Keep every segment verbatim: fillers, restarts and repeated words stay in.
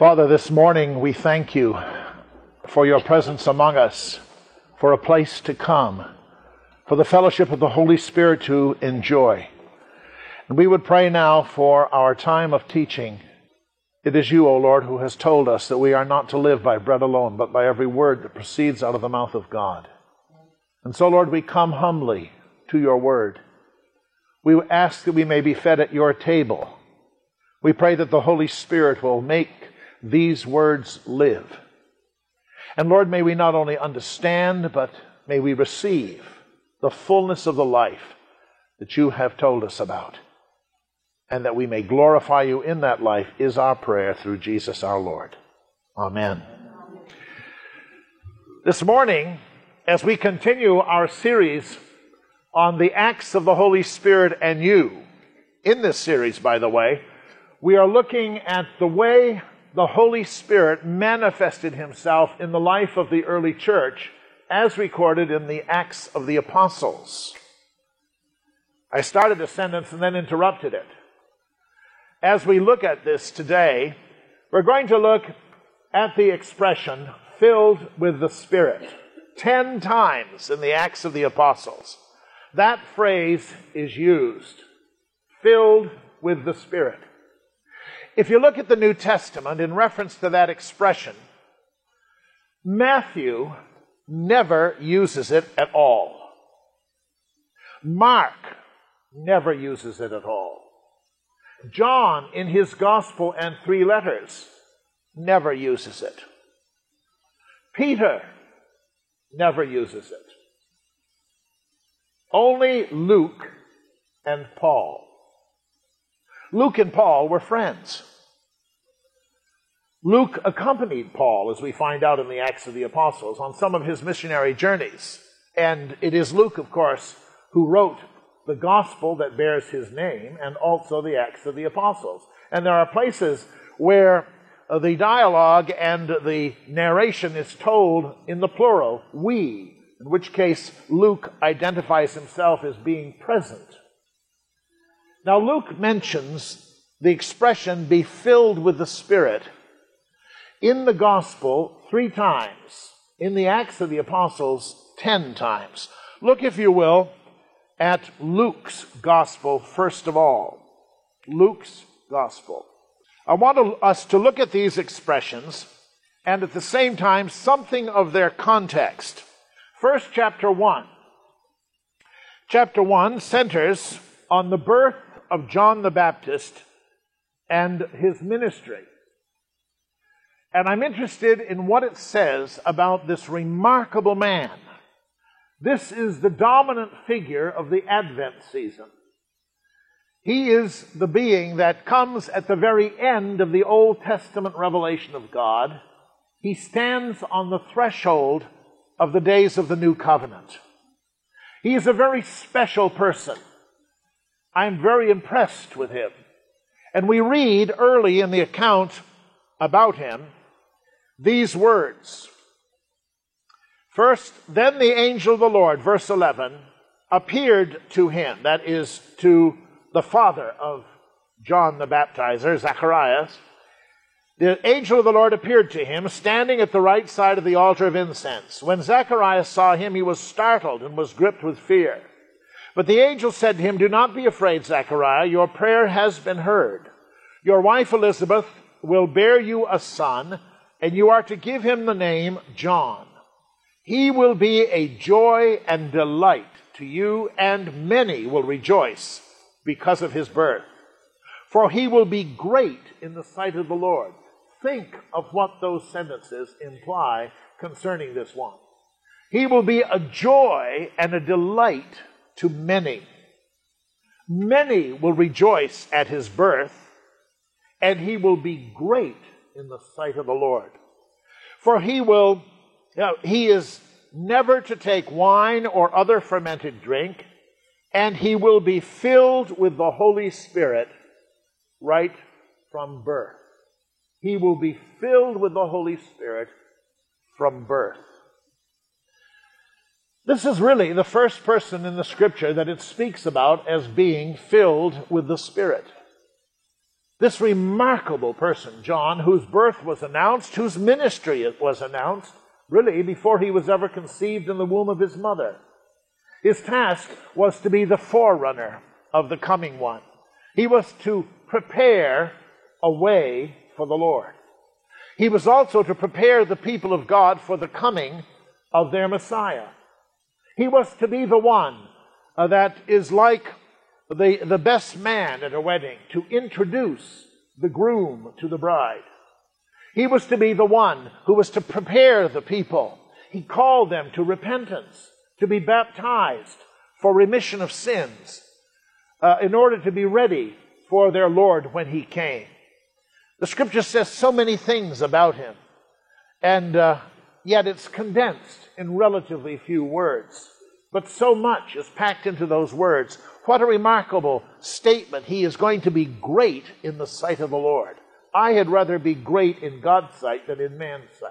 Father, this morning we thank you for your presence among us, for a place to come, for the fellowship of the Holy Spirit to enjoy. And we would pray now for our time of teaching. It is you, O Lord, who has told us that we are not to live by bread alone, but by every word that proceeds out of the mouth of God. And so, Lord, we come humbly to your word. We ask that we may be fed at your table. We pray that the Holy Spirit will make these words live. And Lord, may we not only understand, but may we receive the fullness of the life that you have told us about. And that we may glorify you in that life is our prayer through Jesus our Lord. Amen. This morning, as we continue our series on the acts of the Holy Spirit and you, in this series, by the way, we are looking at the way the Holy Spirit manifested himself in the life of the early church as recorded in the Acts of the Apostles. I started a sentence and then interrupted it. As we look at this today, we're going to look at the expression, filled with the Spirit. Ten times in the Acts of the Apostles, that phrase is used, filled with the Spirit. If you look at the New Testament in reference to that expression, Matthew never uses it at all. Mark never uses it at all. John, in his gospel and three letters, never uses it. Peter never uses it. Only Luke and Paul. Luke and Paul were friends. Luke accompanied Paul, as we find out in the Acts of the Apostles, on some of his missionary journeys. And it is Luke, of course, who wrote the gospel that bears his name and also the Acts of the Apostles. And there are places where the dialogue and the narration is told in the plural, we, in which case Luke identifies himself as being present. Now, Luke mentions the expression, be filled with the Spirit, in the Gospel three times. In the Acts of the Apostles, ten times. Look, if you will, at Luke's Gospel first of all. Luke's Gospel. I want to, us to look at these expressions and at the same time something of their context. First, chapter one. Chapter one centers on the birth of John the Baptist and his ministry. And I'm interested in what it says about this remarkable man. This is the dominant figure of the Advent season. He is the being that comes at the very end of the Old Testament revelation of God. He stands on the threshold of the days of the New Covenant. He is a very special person. I'm very impressed with him. And we read early in the account about him these words. First, then the angel of the Lord, verse eleven, appeared to him, that is, to the father of John the Baptizer, Zacharias. The angel of the Lord appeared to him, standing at the right side of the altar of incense. When Zacharias saw him, he was startled and was gripped with fear. But the angel said to him, do not be afraid, Zechariah, your prayer has been heard. Your wife Elizabeth will bear you a son, and you are to give him the name John. He will be a joy and delight to you, and many will rejoice because of his birth. For he will be great in the sight of the Lord. Think of what those sentences imply concerning this one. He will be a joy and a delight to many. Many will rejoice at his birth, and he will be great in the sight of the Lord. For he will, you know, he is never to take wine or other fermented drink, and he will be filled with the Holy Spirit right from birth. He will be filled with the Holy Spirit from birth. This is really the first person in the Scripture that it speaks about as being filled with the Spirit. This remarkable person, John, whose birth was announced, whose ministry was announced, really before he was ever conceived in the womb of his mother. His task was to be the forerunner of the coming one. He was to prepare a way for the Lord. He was also to prepare the people of God for the coming of their Messiah. He was to be the one uh, that is like the, the best man at a wedding, to introduce the groom to the bride. He was to be the one who was to prepare the people. He called them to repentance, to be baptized for remission of sins, uh, in order to be ready for their Lord when he came. The Scripture says so many things about him, and uh, yet it's condensed in relatively few words. But so much is packed into those words. What a remarkable statement. He is going to be great in the sight of the Lord. I had rather be great in God's sight than in man's sight.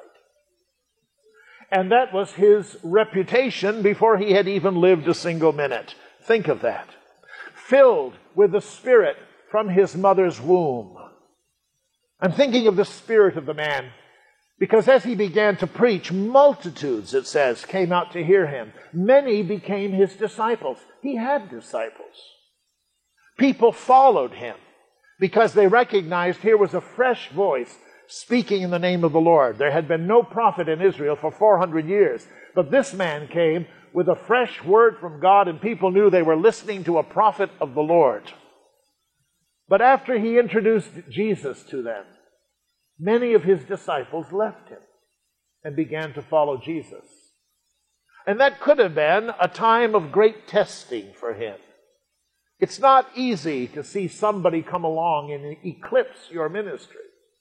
And that was his reputation before he had even lived a single minute. Think of that. Filled with the Spirit from his mother's womb. I'm thinking of the spirit of the man, because as he began to preach, multitudes, it says, came out to hear him. Many became his disciples. He had disciples. People followed him because they recognized here was a fresh voice speaking in the name of the Lord. There had been no prophet in Israel for four hundred years, but this man came with a fresh word from God, and people knew they were listening to a prophet of the Lord. But after he introduced Jesus to them, many of his disciples left him and began to follow Jesus. And that could have been a time of great testing for him. It's not easy to see somebody come along and eclipse your ministry.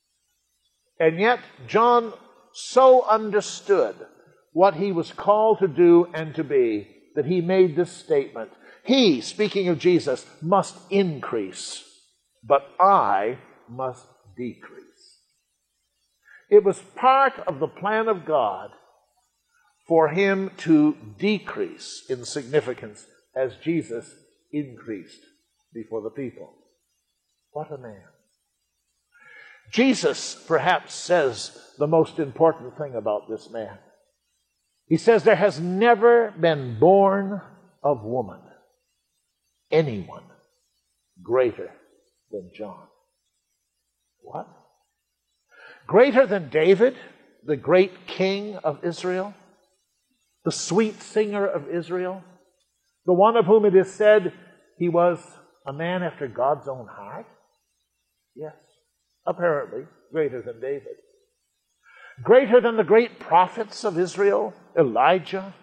And yet, John so understood what he was called to do and to be that he made this statement. He, speaking of Jesus, must increase, but I must decrease. It was part of the plan of God for him to decrease in significance as Jesus increased before the people. What a man. Jesus perhaps says the most important thing about this man. He says there has never been born of woman anyone greater than John. What? Greater than David, the great king of Israel, the sweet singer of Israel, the one of whom it is said he was a man after God's own heart? Yes, apparently greater than David. Greater than the great prophets of Israel, Elijah,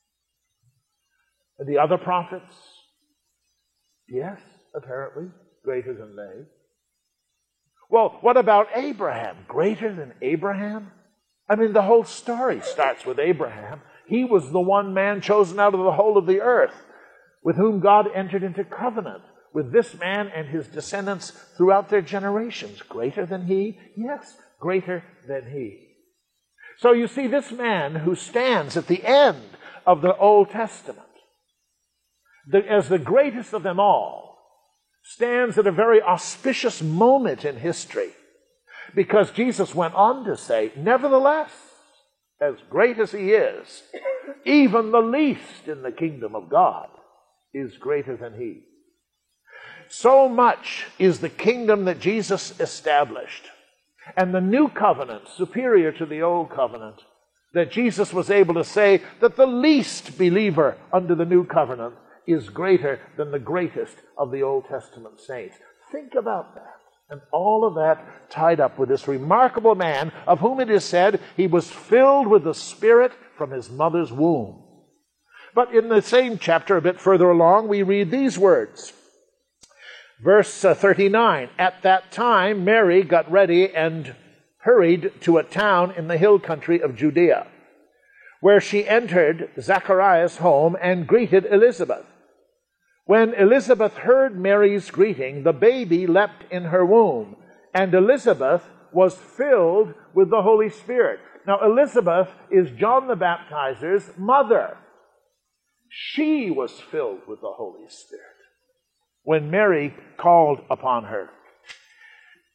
and the other prophets? Yes, apparently greater than they. Well, what about Abraham? Greater than Abraham? I mean, the whole story starts with Abraham. He was the one man chosen out of the whole of the earth with whom God entered into covenant with this man and his descendants throughout their generations. Greater than he? Yes, greater than he. So you see, this man who stands at the end of the Old Testament the, as the greatest of them all, stands at a very auspicious moment in history, because Jesus went on to say, nevertheless, as great as he is, even the least in the kingdom of God is greater than he. So much is the kingdom that Jesus established, and the new covenant superior to the old covenant, that Jesus was able to say that the least believer under the new covenant is greater than the greatest of the Old Testament saints. Think about that. And all of that tied up with this remarkable man of whom it is said he was filled with the Spirit from his mother's womb. But in the same chapter, a bit further along, we read these words. Verse uh, thirty-nine, at that time Mary got ready and hurried to a town in the hill country of Judea, where she entered Zacharias' home and greeted Elizabeth. When Elizabeth heard Mary's greeting, the baby leapt in her womb, and Elizabeth was filled with the Holy Spirit. Now, Elizabeth is John the Baptizer's mother. She was filled with the Holy Spirit when Mary called upon her.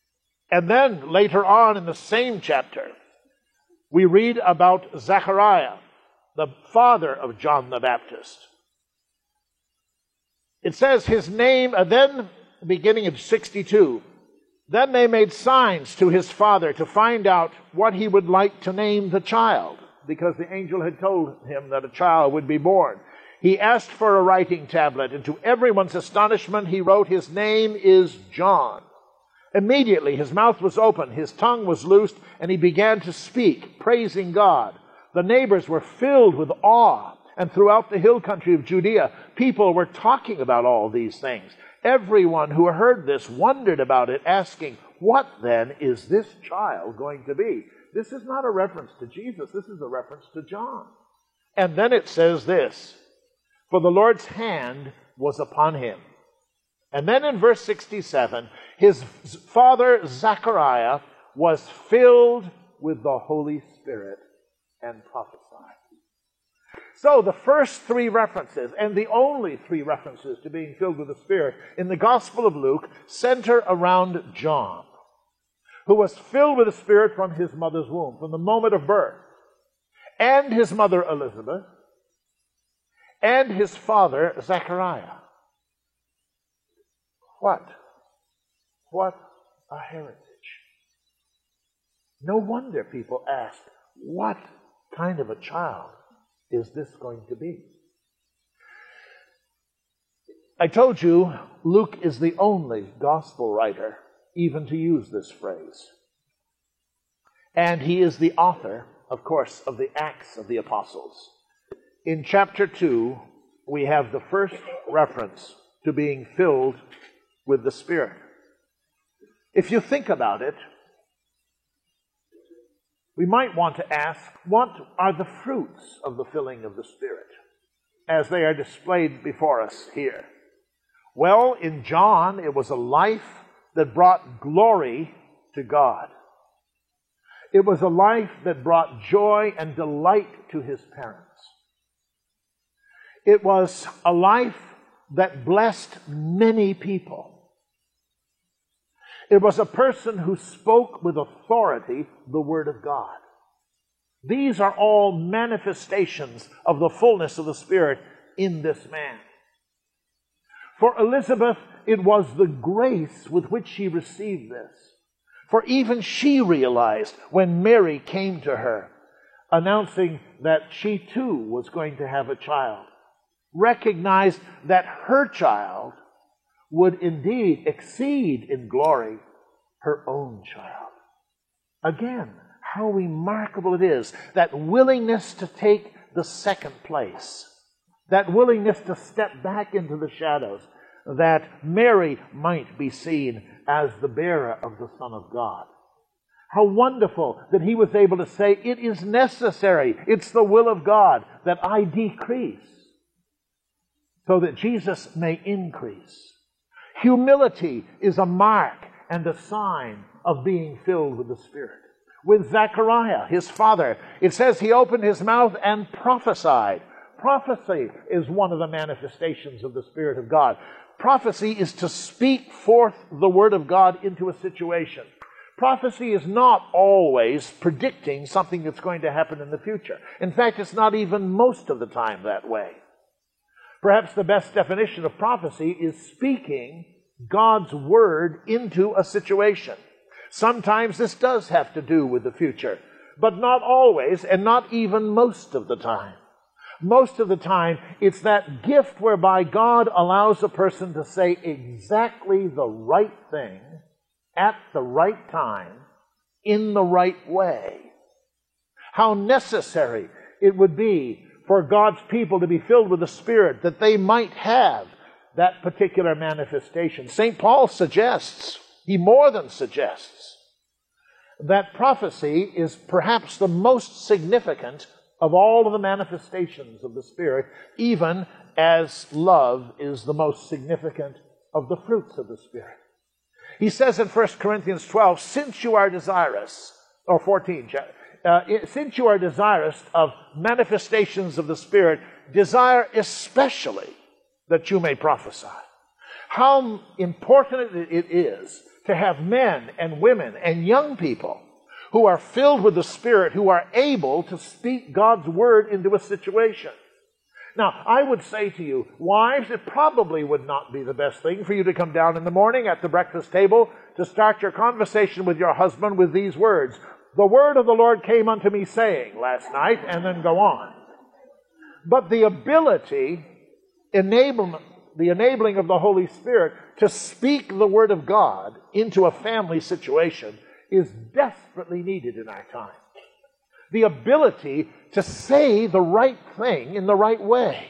And then later on in the same chapter, we read about Zechariah, the father of John the Baptist. It says his name, uh, then, beginning of sixty-two, then they made signs to his father to find out what he would like to name the child, because the angel had told him that a child would be born. He asked for a writing tablet, and to everyone's astonishment, he wrote, "His name is John." Immediately his mouth was open, his tongue was loosed, and he began to speak, praising God. The neighbors were filled with awe, and throughout the hill country of Judea, people were talking about all these things. Everyone who heard this wondered about it, asking, "What then is this child going to be?" This is not a reference to Jesus, this is a reference to John. And then it says this, "For the Lord's hand was upon him." And then in verse sixty-seven, his father Zechariah was filled with the Holy Spirit and prophesied. So the first three references, and the only three references to being filled with the Spirit in the Gospel of Luke, center around John, who was filled with the Spirit from his mother's womb, from the moment of birth, and his mother Elizabeth, and his father Zechariah. What? What a heritage. No wonder people ask, what kind of a child is this going to be? I told you Luke is the only gospel writer even to use this phrase. And he is the author, of course, of the Acts of the Apostles. In chapter two, we have the first reference to being filled with the Spirit. If you think about it, we might want to ask, what are the fruits of the filling of the Spirit as they are displayed before us here? Well, in John, it was a life that brought glory to God. It was a life that brought joy and delight to his parents. It was a life that blessed many people. It was a person who spoke with authority the Word of God. These are all manifestations of the fullness of the Spirit in this man. For Elizabeth, it was the grace with which she received this. For even she realized when Mary came to her, announcing that she too was going to have a child, recognized that her child would indeed exceed in glory her own child. Again, how remarkable it is, that willingness to take the second place, that willingness to step back into the shadows, that Mary might be seen as the bearer of the Son of God. How wonderful that he was able to say, it is necessary, it's the will of God that I decrease, so that Jesus may increase. Humility is a mark and a sign of being filled with the Spirit. With Zechariah, his father, it says he opened his mouth and prophesied. Prophecy is one of the manifestations of the Spirit of God. Prophecy is to speak forth the Word of God into a situation. Prophecy is not always predicting something that's going to happen in the future. In fact, it's not even most of the time that way. Perhaps the best definition of prophecy is speaking God's Word into a situation. Sometimes this does have to do with the future, but not always, and not even most of the time. Most of the time, it's that gift whereby God allows a person to say exactly the right thing at the right time in the right way. How necessary it would be for God's people to be filled with the Spirit, that they might have that particular manifestation. Saint Paul suggests, he more than suggests, that prophecy is perhaps the most significant of all of the manifestations of the Spirit, even as love is the most significant of the fruits of the Spirit. He says in First Corinthians twelve, since you are desirous, or fourteen, uh, since you are desirous of manifestations of the Spirit, desire especially that you may prophesy. How important it is to have men and women and young people who are filled with the Spirit, who are able to speak God's word into a situation. Now, I would say to you, wives, it probably would not be the best thing for you to come down in the morning at the breakfast table to start your conversation with your husband with these words. The word of the Lord came unto me saying last night, and then go on. But the ability, enablement, the enabling of the Holy Spirit to speak the word of God into a family situation is desperately needed in our time. The ability to say the right thing in the right way.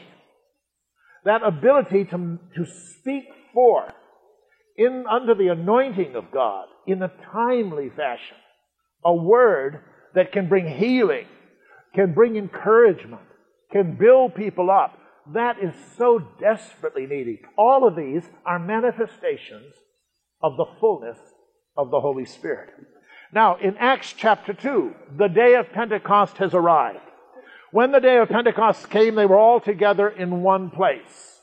That ability to, to speak forth in, under the anointing of God in a timely fashion. A word that can bring healing, can bring encouragement, can build people up. That is so desperately needed. All of these are manifestations of the fullness of the Holy Spirit. Now, in Acts chapter two, the day of Pentecost has arrived. When the day of Pentecost came, they were all together in one place.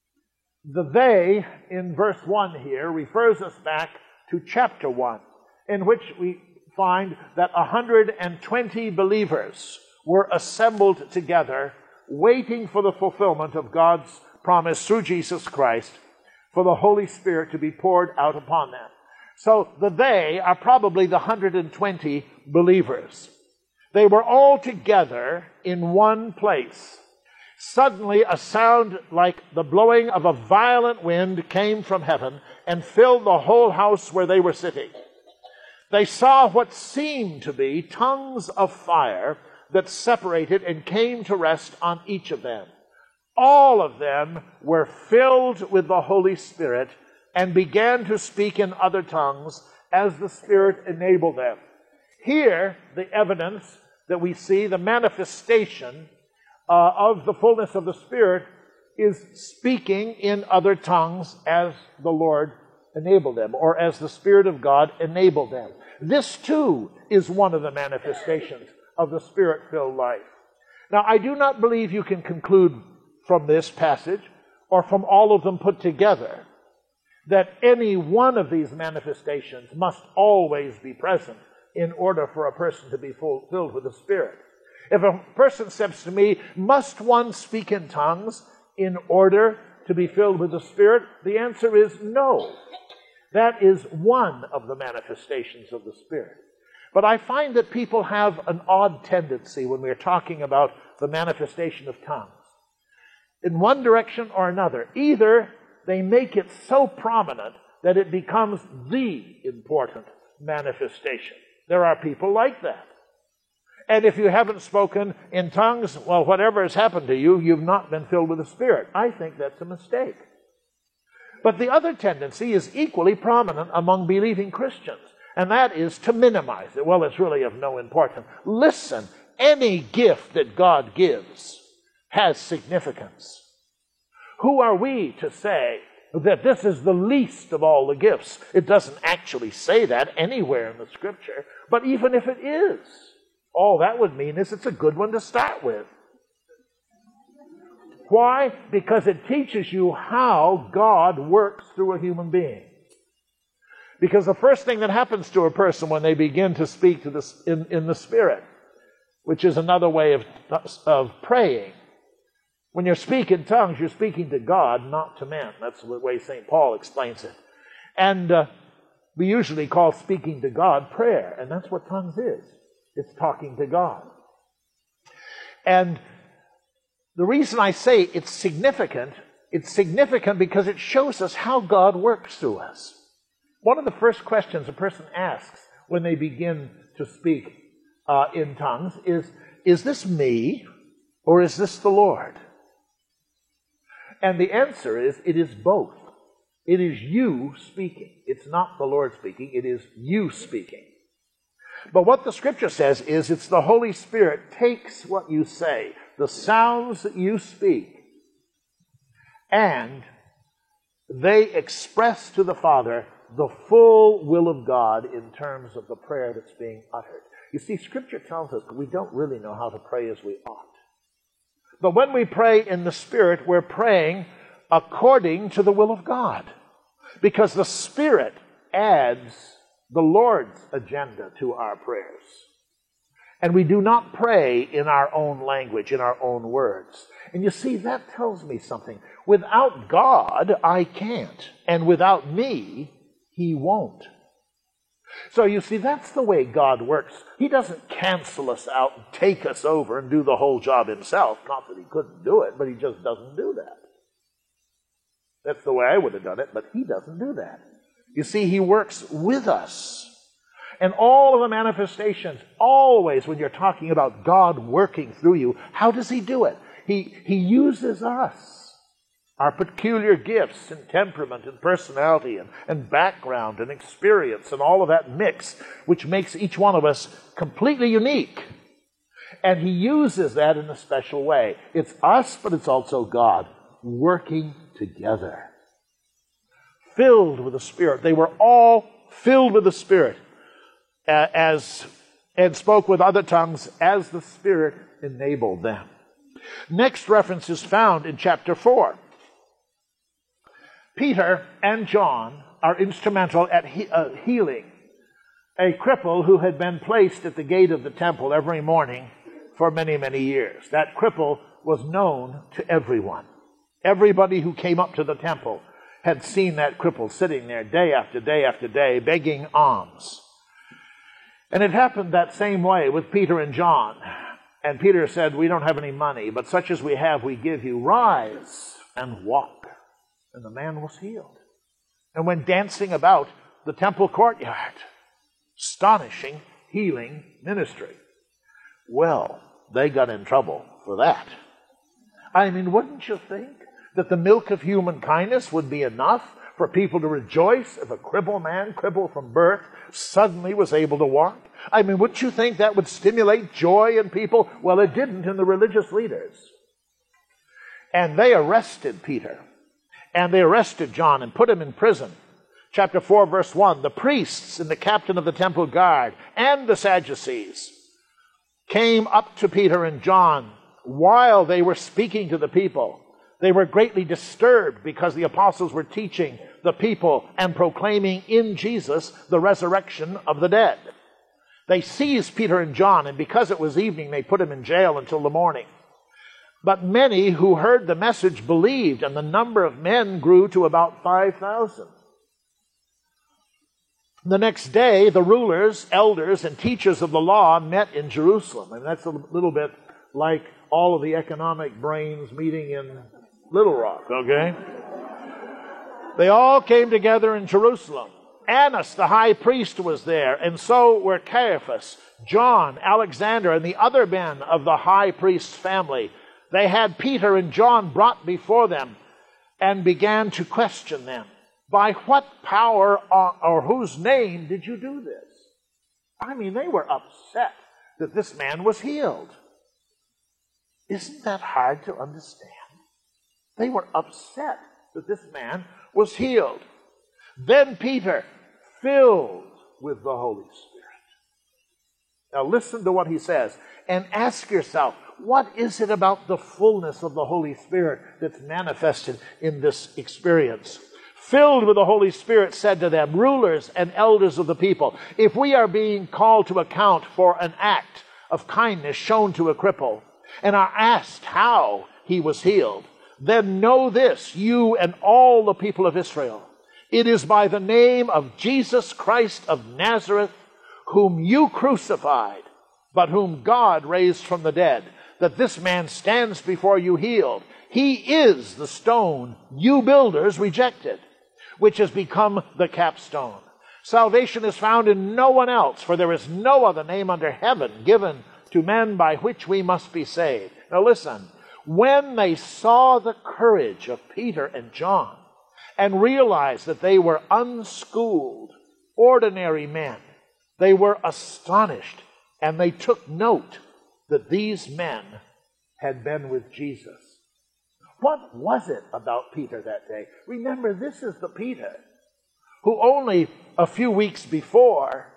The they, in verse one here, refers us back to chapter one, in which we find that one hundred twenty believers were assembled together, waiting for the fulfillment of God's promise through Jesus Christ for the Holy Spirit to be poured out upon them. So the they are probably the one hundred twenty believers. They were all together in one place. Suddenly a sound like the blowing of a violent wind came from heaven and filled the whole house where they were sitting. They saw what seemed to be tongues of fire that separated and came to rest on each of them. All of them were filled with the Holy Spirit and began to speak in other tongues as the Spirit enabled them. Here, the evidence that we see, the manifestation uh, of the fullness of the Spirit, is speaking in other tongues as the Lord enabled them, or as the Spirit of God enabled them. This, too, is one of the manifestations of the Spirit-filled life. Now, I do not believe you can conclude from this passage, or from all of them put together, that any one of these manifestations must always be present in order for a person to be full, filled with the Spirit. If a person says to me, must one speak in tongues in order to be filled with the Spirit? The answer is no. That is one of the manifestations of the Spirit. But I find that people have an odd tendency when we're talking about the manifestation of tongues. In one direction or another, either they make it so prominent that it becomes the important manifestation. There are people like that. And if you haven't spoken in tongues, well, whatever has happened to you, you've not been filled with the Spirit. I think that's a mistake. But the other tendency is equally prominent among believing Christians, and that is to minimize it. Well, it's really of no importance. Listen, any gift that God gives has significance. Who are we to say that this is the least of all the gifts? It doesn't actually say that anywhere in the Scripture, but even if it is, all that would mean is it's a good one to start with. Why? Because it teaches you how God works through a human being. Because the first thing that happens to a person when they begin to speak to the, in, in the Spirit, which is another way of, of praying, when you speak in tongues, you're speaking to God, not to men. That's the way Saint Paul explains it. And uh, we usually call speaking to God prayer, and that's what tongues is. It's talking to God. And the reason I say it's significant, it's significant because it shows us how God works through us. One of the first questions a person asks when they begin to speak uh, in tongues is, is this me or is this the Lord? And the answer is, it is both. It is you speaking. It's not the Lord speaking. It is you speaking. But what the Scripture says is it's the Holy Spirit takes what you say, the sounds that you speak, and they express to the Father the full will of God in terms of the prayer that's being uttered. You see, Scripture tells us that we don't really know how to pray as we ought. But when we pray in the Spirit, we're praying according to the will of God. Because the Spirit adds the Lord's agenda to our prayers. And we do not pray in our own language, in our own words. And you see, that tells me something. Without God, I can't. And without me, He won't. So you see, that's the way God works. He doesn't cancel us out and take us over and do the whole job Himself. Not that He couldn't do it, but He just doesn't do that. That's the way I would have done it, but He doesn't do that. You see, He works with us. And all of the manifestations, always when you're talking about God working through you, how does He do it? He, he uses us, our peculiar gifts and temperament and personality and, and background and experience and all of that mix, which makes each one of us completely unique. And He uses that in a special way. It's us, but it's also God working together. Filled with the Spirit. They were all filled with the Spirit. As and spoke with other tongues as the Spirit enabled them. Next reference is found in chapter four. Peter and John are instrumental at he, uh, healing a cripple who had been placed at the gate of the temple every morning for many, many years. That cripple was known to everyone. Everybody who came up to the temple had seen that cripple sitting there day after day after day begging alms. And it happened that same way with Peter and John. And Peter said, "We don't have any money, but such as we have we give you. Rise and walk." And the man was healed. And went dancing about the temple courtyard. Astonishing healing ministry. Well, they got in trouble for that. I mean, wouldn't you think that the milk of human kindness would be enough for people to rejoice if a crippled man, crippled from birth, suddenly was able to walk? I mean, wouldn't you think that would stimulate joy in people? Well, it didn't in the religious leaders. And they arrested Peter. And they arrested John and put him in prison. Chapter four, verse one, the priests and the captain of the temple guard and the Sadducees came up to Peter and John while they were speaking to the people. They were greatly disturbed because the apostles were teaching the people and proclaiming in Jesus the resurrection of the dead. They seized Peter and John, and because it was evening, they put them in jail until the morning. But many who heard the message believed, and the number of men grew to about five thousand. The next day, the rulers, elders, and teachers of the law met in Jerusalem. And that's a little bit like all of the economic brains meeting in Little Rock, okay? They all came together in Jerusalem. Annas, the high priest, was there, and so were Caiaphas, John, Alexander, and the other men of the high priest's family. They had Peter and John brought before them and began to question them. By what power or, or whose name did you do this? I mean, they were upset that this man was healed. Isn't that hard to understand? They were upset that this man was healed. Then Peter, filled with the Holy Spirit. Now listen to what he says and ask yourself, what is it about the fullness of the Holy Spirit that's manifested in this experience? Filled with the Holy Spirit, said to them, rulers and elders of the people, if we are being called to account for an act of kindness shown to a cripple, and are asked how he was healed, then know this, you and all the people of Israel. It is by the name of Jesus Christ of Nazareth, whom you crucified, but whom God raised from the dead, that this man stands before you healed. He is the stone you builders rejected, which has become the capstone. Salvation is found in no one else, for there is no other name under heaven given to men by which we must be saved. Now listen, when they saw the courage of Peter and John and realized that they were unschooled, ordinary men, they were astonished, and they took note that these men had been with Jesus. What was it about Peter that day? Remember, this is the Peter who only a few weeks before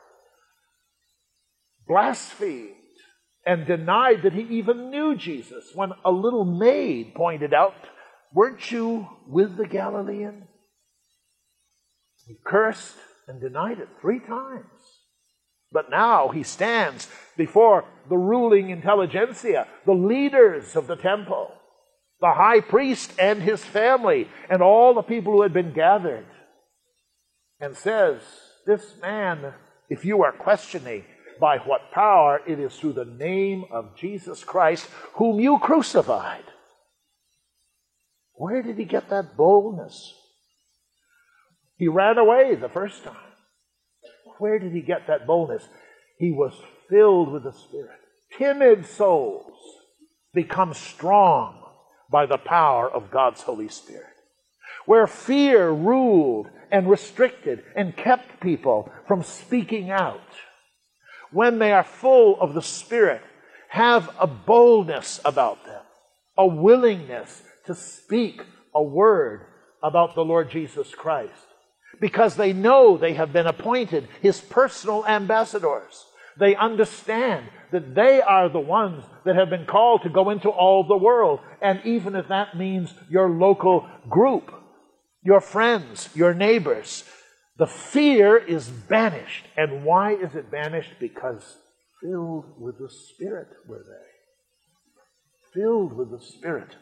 blasphemed and denied that he even knew Jesus when a little maid pointed out, weren't you with the Galilean? He cursed and denied it three times. But now he stands before the ruling intelligentsia, the leaders of the temple, the high priest and his family, and all the people who had been gathered, and says, this man, if you are questioning by what power, it is through the name of Jesus Christ, whom you crucified. Where did he get that boldness? He ran away the first time. Where did he get that boldness? He was filled with the Spirit. Timid souls become strong by the power of God's Holy Spirit. Where fear ruled and restricted and kept people from speaking out, when they are full of the Spirit, have a boldness about them, a willingness to speak a word about the Lord Jesus Christ, because they know they have been appointed his personal ambassadors. They understand that they are the ones that have been called to go into all the world, and even if that means your local group, your friends, your neighbors, the fear is banished. And why is it banished? Because filled with the Spirit were they. Filled with the Spirit.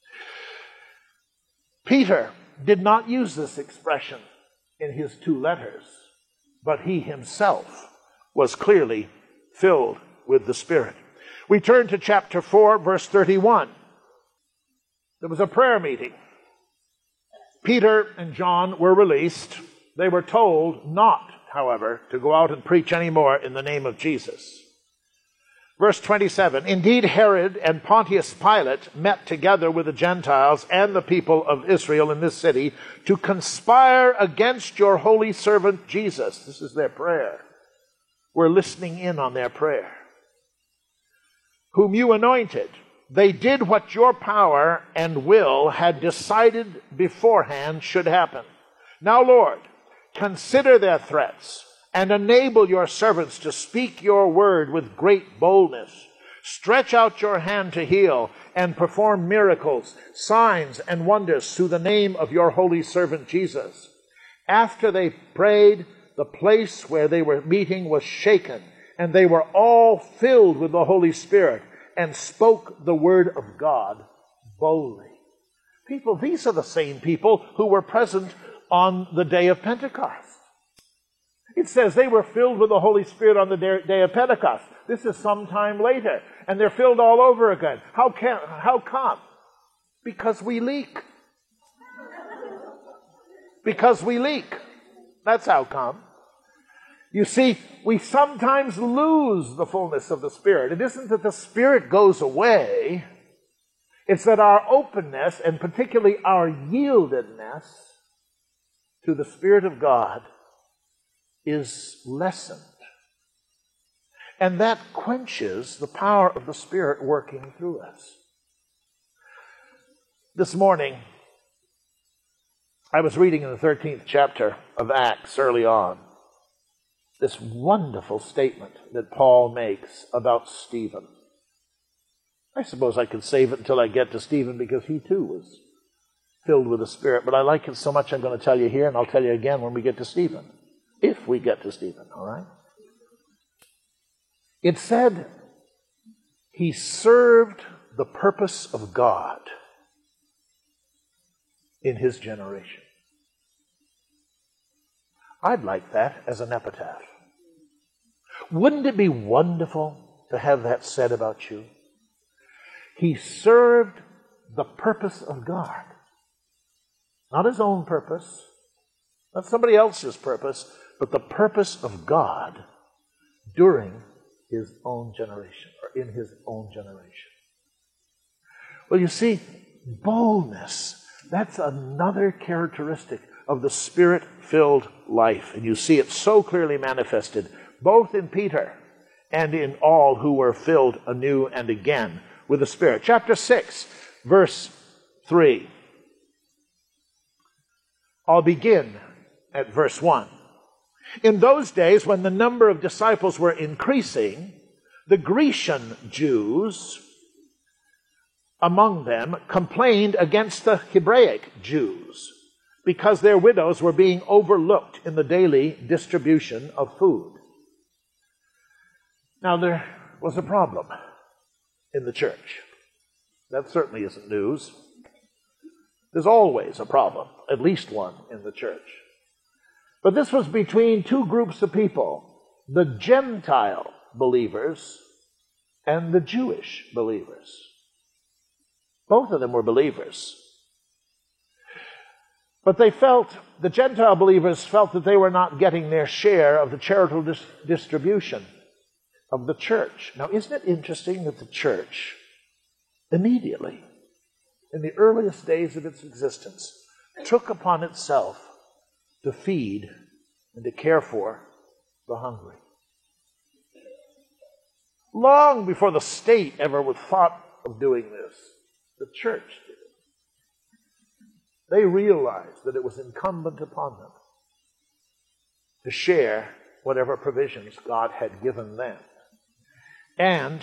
Peter did not use this expression in his two letters, but he himself was clearly filled with the Spirit. We turn to chapter four, verse thirty-one. There was a prayer meeting. Peter and John were released. They were told not, however, to go out and preach anymore in the name of Jesus. Verse twenty-seven, indeed Herod and Pontius Pilate met together with the Gentiles and the people of Israel in this city to conspire against your holy servant Jesus. This is their prayer. We're listening in on their prayer. Whom you anointed. They did what your power and will had decided beforehand should happen. Now, Lord, consider their threats and enable your servants to speak your word with great boldness. Stretch out your hand to heal and perform miracles, signs, and wonders through the name of your holy servant Jesus. After they prayed, the place where they were meeting was shaken, and they were all filled with the Holy Spirit and spoke the word of God boldly. People, these are the same people who were present on the day of Pentecost. It says they were filled with the Holy Spirit on the day of Pentecost. This is some time later, and they're filled all over again. How can, how come? Because we leak. Because we leak. That's how come. You see, we sometimes lose the fullness of the Spirit. It isn't that the Spirit goes away. It's that our openness, and particularly our yieldedness to the Spirit of God, is lessened. And that quenches the power of the Spirit working through us. This morning, I was reading in the thirteenth chapter of Acts early on this wonderful statement that Paul makes about Stephen. I suppose I could save it until I get to Stephen because he too was filled with the Spirit. But I like it so much I'm going to tell you here, and I'll tell you again when we get to Stephen. If we get to Stephen, all right? It said he served the purpose of God in his generation. I'd like that as an epitaph. Wouldn't it be wonderful to have that said about you? He served the purpose of God. Not his own purpose, not somebody else's purpose, but the purpose of God during his own generation, or in his own generation. Well, you see, boldness, that's another characteristic of the Spirit-filled life. And you see it so clearly manifested, both in Peter and in all who were filled anew and again with the Spirit. Chapter six, verse three. I'll begin at verse one. In those days, when the number of disciples were increasing, the Grecian Jews among them complained against the Hebraic Jews, because their widows were being overlooked in the daily distribution of food. Now, there was a problem in the church. That certainly isn't news. There's always a problem, at least one in the church. But this was between two groups of people, the Gentile believers and the Jewish believers. Both of them were believers. But they felt, the Gentile believers felt that they were not getting their share of the charitable dis- distribution of the church. Now, isn't it interesting that the church, immediately, in the earliest days of its existence, took upon itself to feed and to care for the hungry? Long before the state ever was thought of doing this, the church did it. They realized that it was incumbent upon them to share whatever provisions God had given them. And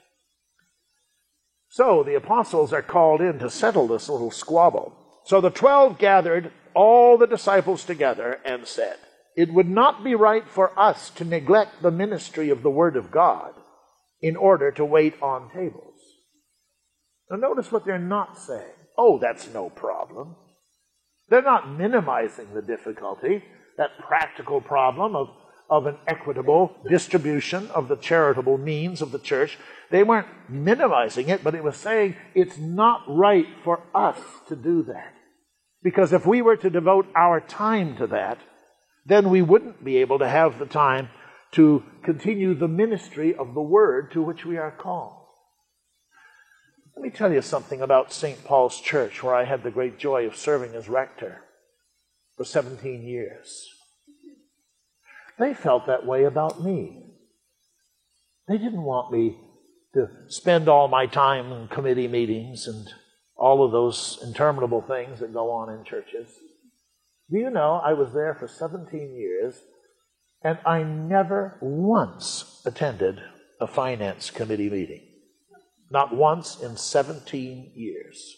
so the apostles are called in to settle this little squabble. So the twelve gathered all the disciples together and said, "It would not be right for us to neglect the ministry of the Word of God in order to wait on tables." Now notice what they're not saying. Oh, that's no problem. They're not minimizing the difficulty, that practical problem of, of an equitable distribution of the charitable means of the church. They weren't minimizing it, but it was saying it's not right for us to do that. Because if we were to devote our time to that, then we wouldn't be able to have the time to continue the ministry of the Word to which we are called. Let me tell you something about Saint Paul's Church, where I had the great joy of serving as rector for seventeen years. They felt that way about me. They didn't want me to spend all my time in committee meetings and all of those interminable things that go on in churches. Do you know, I was there for seventeen years, and I never once attended a finance committee meeting. Not once in seventeen years.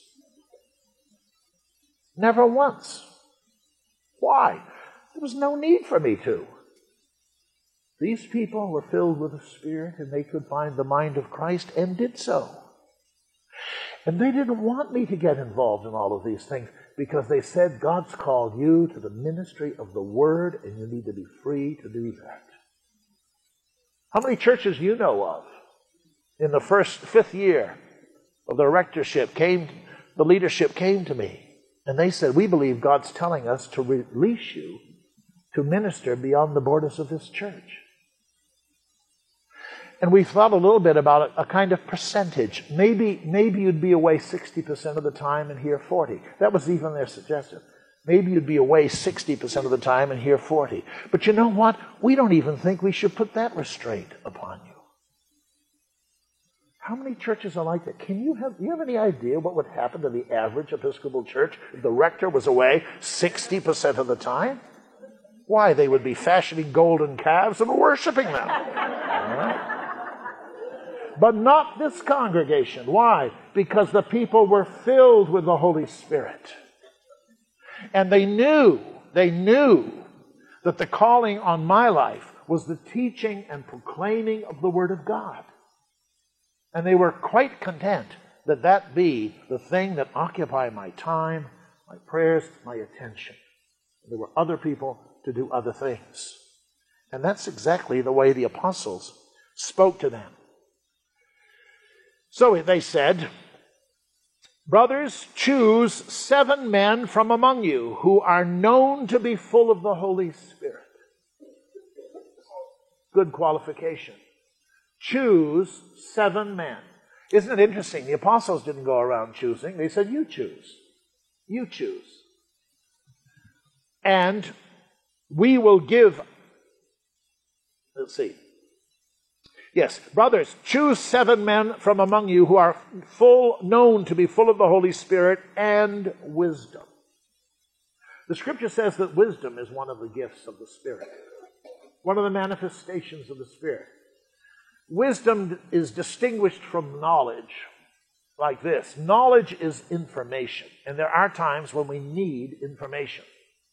Never once. Why? There was no need for me to. These people were filled with the Spirit, and they could find the mind of Christ, and did so. And they didn't want me to get involved in all of these things, because they said, God's called you to the ministry of the Word, and you need to be free to do that. How many churches you know of in the first, fifth year of the rectorship came, the leadership came to me, and they said, we believe God's telling us to release you to minister beyond the borders of this church. And we thought a little bit about a, a kind of percentage. Maybe, maybe you'd be away sixty percent of the time and here forty. That was even their suggestion. Maybe you'd be away sixty percent of the time and here forty. But you know what? We don't even think we should put that restraint upon you. How many churches are like that? Can you have, do you have any idea what would happen to the average Episcopal church if the rector was away sixty percent of the time? Why, they would be fashioning golden calves and worshiping them. All right? But not this congregation. Why? Because the people were filled with the Holy Spirit. And they knew, they knew that the calling on my life was the teaching and proclaiming of the Word of God. And they were quite content that that be the thing that occupied my time, my prayers, my attention. There were other people to do other things. And that's exactly the way the apostles spoke to them. So they said, brothers, choose seven men from among you who are known to be full of the Holy Spirit. Good qualification. Choose seven men. Isn't it interesting? The apostles didn't go around choosing. They said, you choose. You choose. And we will give, let's see. Yes, brothers, choose seven men from among you who are full, known to be full of the Holy Spirit and wisdom. The Scripture says that wisdom is one of the gifts of the Spirit, one of the manifestations of the Spirit. Wisdom is distinguished from knowledge like this. Knowledge is information, and there are times when we need information.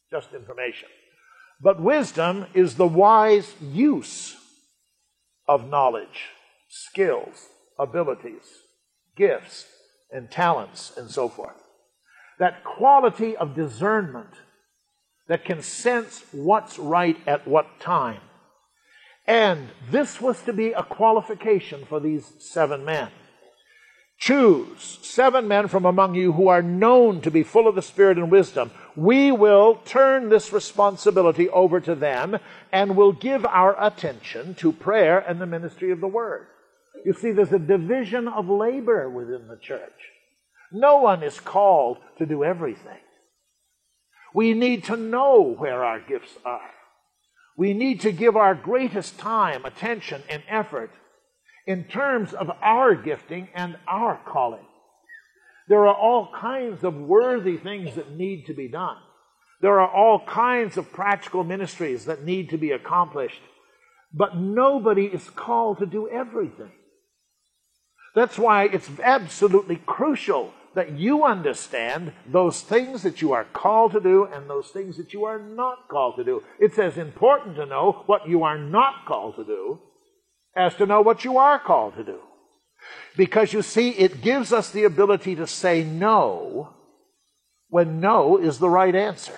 just information. But wisdom is the wise use of knowledge, skills, abilities, gifts, and talents, and so forth. That quality of discernment that can sense what's right at what time. And this was to be a qualification for these seven men. Choose seven men from among you who are known to be full of the Spirit and wisdom. We will turn this responsibility over to them and will give our attention to prayer and the ministry of the Word. You see, there's a division of labor within the church. No one is called to do everything. We need to know where our gifts are. We need to give our greatest time, attention, and effort in terms of our gifting and our calling. There are all kinds of worthy things that need to be done. There are all kinds of practical ministries that need to be accomplished. But nobody is called to do everything. That's why it's absolutely crucial that you understand those things that you are called to do and those things that you are not called to do. It's as important to know what you are not called to do as to know what you are called to do. Because you see, it gives us the ability to say no when no is the right answer.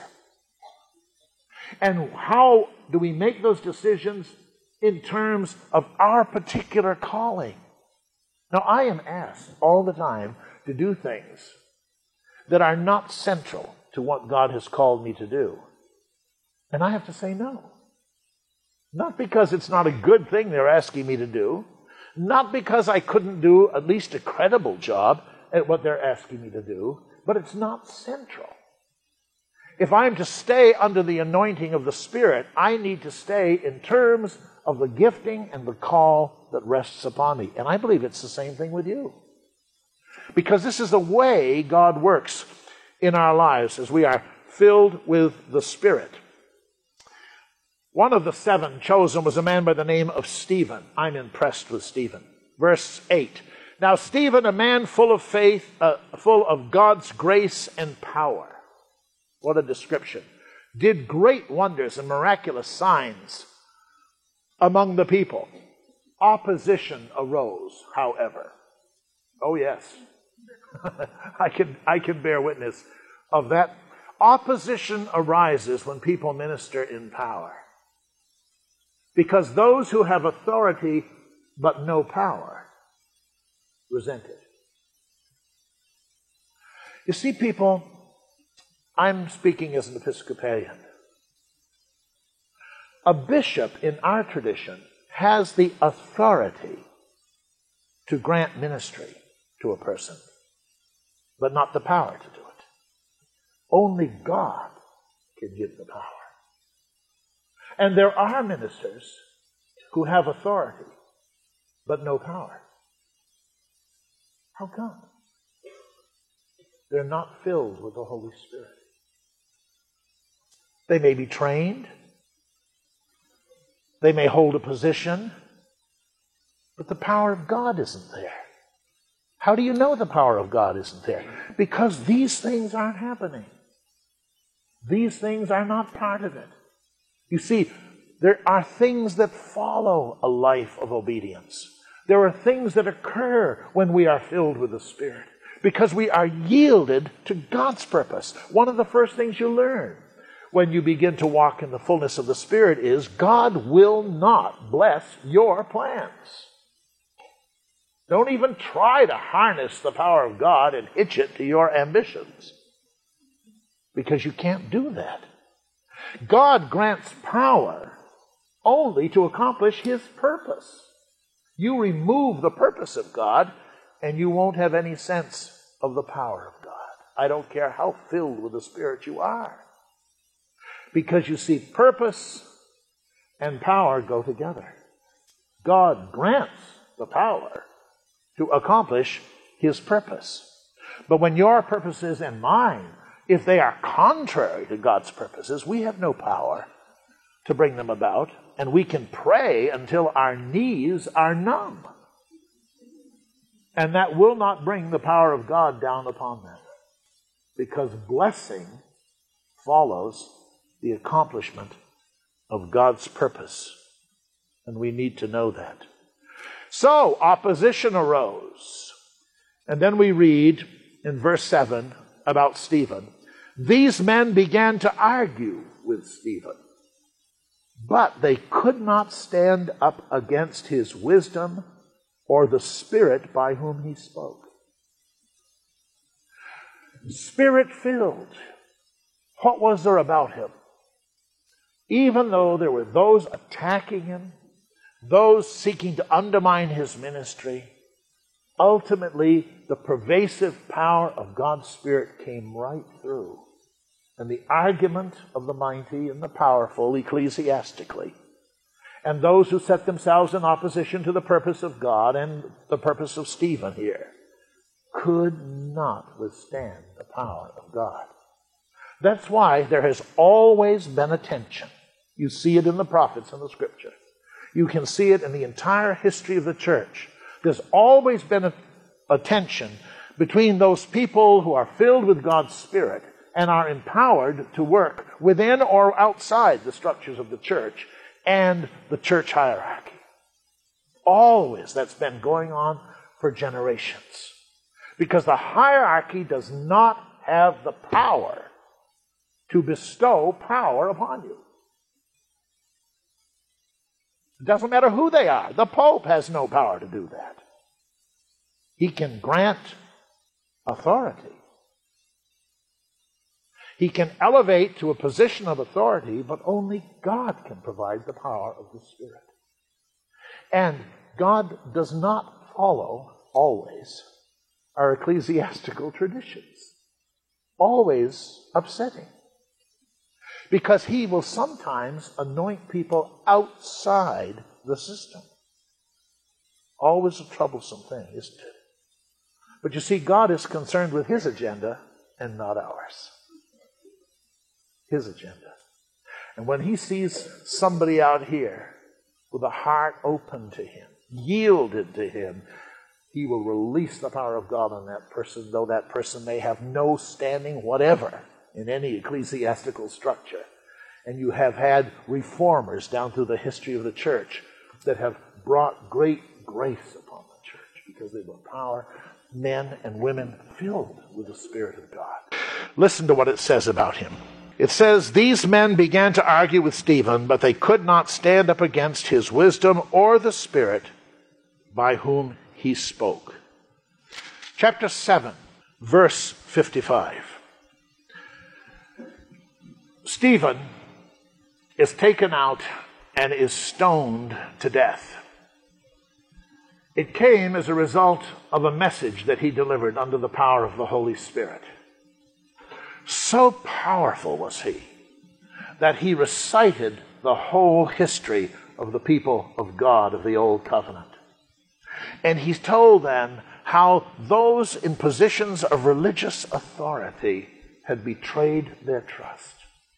And how do we make those decisions? In terms of our particular calling. Now, I am asked all the time to do things that are not central to what God has called me to do. And I have to say no. Not because it's not a good thing they're asking me to do. Not because I couldn't do at least a credible job at what they're asking me to do. But it's not central. If I'm to stay under the anointing of the Spirit, I need to stay in terms of the gifting and the call that rests upon me. And I believe it's the same thing with you. Because this is the way God works in our lives as we are filled with the Spirit. One of the seven chosen was a man by the name of Stephen. I'm impressed with Stephen. Verse eight. Now Stephen, a man full of faith, uh, full of God's grace and power. What a description. Did great wonders and miraculous signs among the people. Opposition arose, however. Oh, yes. I can, I can bear witness of that. Opposition arises when people minister in power. Because those who have authority but no power resent it. You see, people, I'm speaking as an Episcopalian. A bishop in our tradition has the authority to grant ministry to a person, but not the power to do it. Only God can give the power. And there are ministers who have authority, but no power. How come? They're not filled with the Holy Spirit. They may be trained. They may hold a position, but the power of God isn't there. How do you know the power of God isn't there? Because these things aren't happening. These things are not part of it. You see, there are things that follow a life of obedience. There are things that occur when we are filled with the Spirit, because we are yielded to God's purpose. One of the first things you learn when you begin to walk in the fullness of the Spirit is God will not bless your plans. Don't even try to harness the power of God and hitch it to your ambitions, because you can't do that. God grants power only to accomplish His purpose. You remove the purpose of God, and you won't have any sense of the power of God. I don't care how filled with the Spirit you are. Because you see, purpose and power go together. God grants the power to accomplish His purpose. But when your purposes and mine, if they are contrary to God's purposes, we have no power to bring them about, and we can pray until our knees are numb. And that will not bring the power of God down upon them, because blessing follows the accomplishment of God's purpose. And we need to know that. So, opposition arose. And then we read in verse seven about Stephen. These men began to argue with Stephen, but they could not stand up against his wisdom or the Spirit by whom he spoke. Spirit-filled. What was there about him? Even though there were those attacking him, those seeking to undermine his ministry, ultimately the pervasive power of God's Spirit came right through. And the argument of the mighty and the powerful ecclesiastically, and those who set themselves in opposition to the purpose of God and the purpose of Stephen here, could not withstand the power of God. That's why there has always been a tension. You see it in the prophets and the Scripture. You can see it in the entire history of the church. There's always been a, a tension between those people who are filled with God's Spirit and are empowered to work within or outside the structures of the church and the church hierarchy. Always that's been going on for generations. Because the hierarchy does not have the power to bestow power upon you. It doesn't matter who they are. The Pope has no power to do that. He can grant authority. He can elevate to a position of authority, but only God can provide the power of the Spirit. And God does not follow, always, our ecclesiastical traditions. Always upsetting. Because he will sometimes anoint people outside the system. Always a troublesome thing, isn't it? But you see, God is concerned with his agenda and not ours. His agenda. And when he sees somebody out here with a heart open to him, yielded to him, he will release the power of God on that person, though that person may have no standing whatever in any ecclesiastical structure. And you have had reformers down through the history of the church that have brought great grace upon the church because they were power, men and women filled with the Spirit of God. Listen to what it says about him. It says, these men began to argue with Stephen, but they could not stand up against his wisdom or the Spirit by whom he spoke. Chapter seven, verse fifty-five. Stephen is taken out and is stoned to death. It came as a result of a message that he delivered under the power of the Holy Spirit. So powerful was he that he recited the whole history of the people of God of the Old Covenant. And he told them how those in positions of religious authority had betrayed their trust.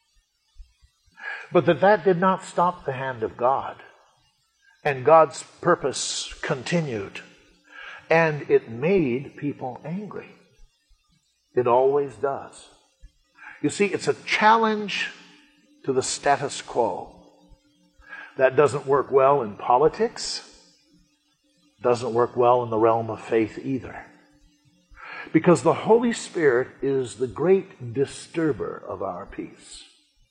But that that did not stop the hand of God. And God's purpose continued. And it made people angry. It always does. You see, it's a challenge to the status quo. That doesn't work well in politics. Doesn't work well in the realm of faith either. Because the Holy Spirit is the great disturber of our peace.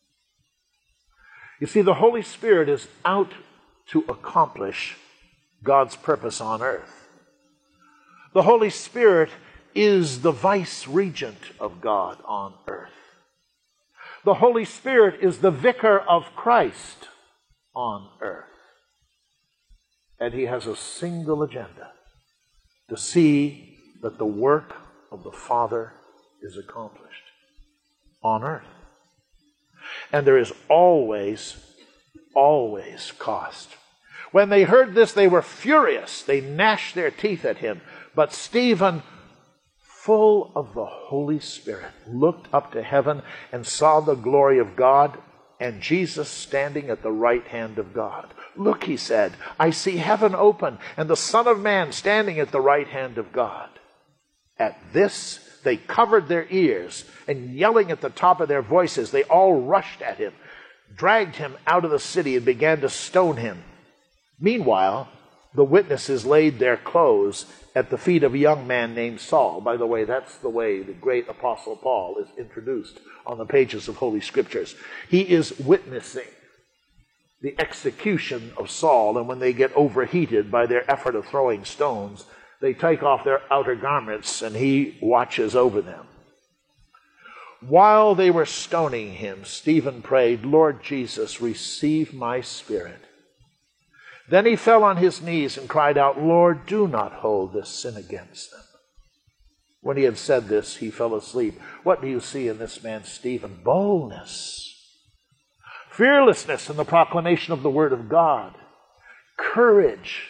You see, the Holy Spirit is out to accomplish God's purpose on earth. The Holy Spirit is the vice-regent of God on earth. The Holy Spirit is the vicar of Christ on earth. And he has a single agenda: to see that the work of the Father is accomplished on earth. And there is always, always cost. When they heard this, they were furious. They gnashed their teeth at him. But Stephen, full of the Holy Spirit, looked up to heaven and saw the glory of God and Jesus standing at the right hand of God. Look, he said, I see heaven open and the Son of Man standing at the right hand of God. At this, they covered their ears, and yelling at the top of their voices, they all rushed at him, dragged him out of the city, and began to stone him. Meanwhile, the witnesses laid their clothes at the feet of a young man named Saul. By the way, that's the way the great Apostle Paul is introduced on the pages of Holy Scriptures. He is witnessing the execution of Saul, and when they get overheated by their effort of throwing stones, they take off their outer garments, and he watches over them. While they were stoning him, Stephen prayed, "Lord Jesus, receive my spirit." Then he fell on his knees and cried out, "Lord, do not hold this sin against them." When he had said this, he fell asleep. What do you see in this man, Stephen? Boldness, fearlessness in the proclamation of the word of God, courage,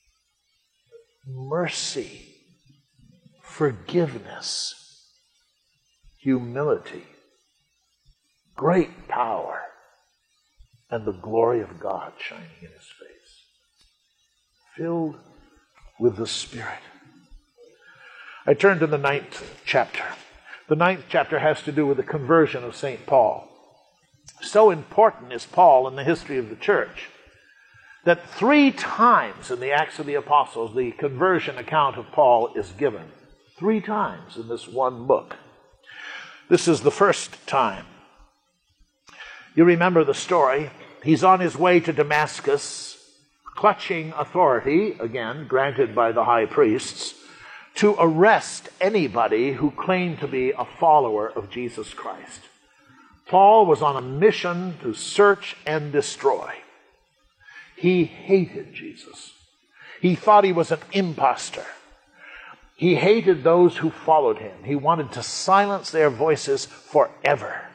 mercy, forgiveness, humility, great power, and the glory of God shining in his face. Filled with the Spirit. I turn to the ninth chapter. The ninth chapter has to do with the conversion of Saint Paul. So important is Paul in the history of the church that three times in the Acts of the Apostles the conversion account of Paul is given. Three times in this one book. This is the first time. You remember the story. He's on his way to Damascus, clutching authority, again, granted by the high priests, to arrest anybody who claimed to be a follower of Jesus Christ. Paul was on a mission to search and destroy. He hated Jesus. He thought he was an impostor. He hated those who followed him. He wanted to silence their voices forever.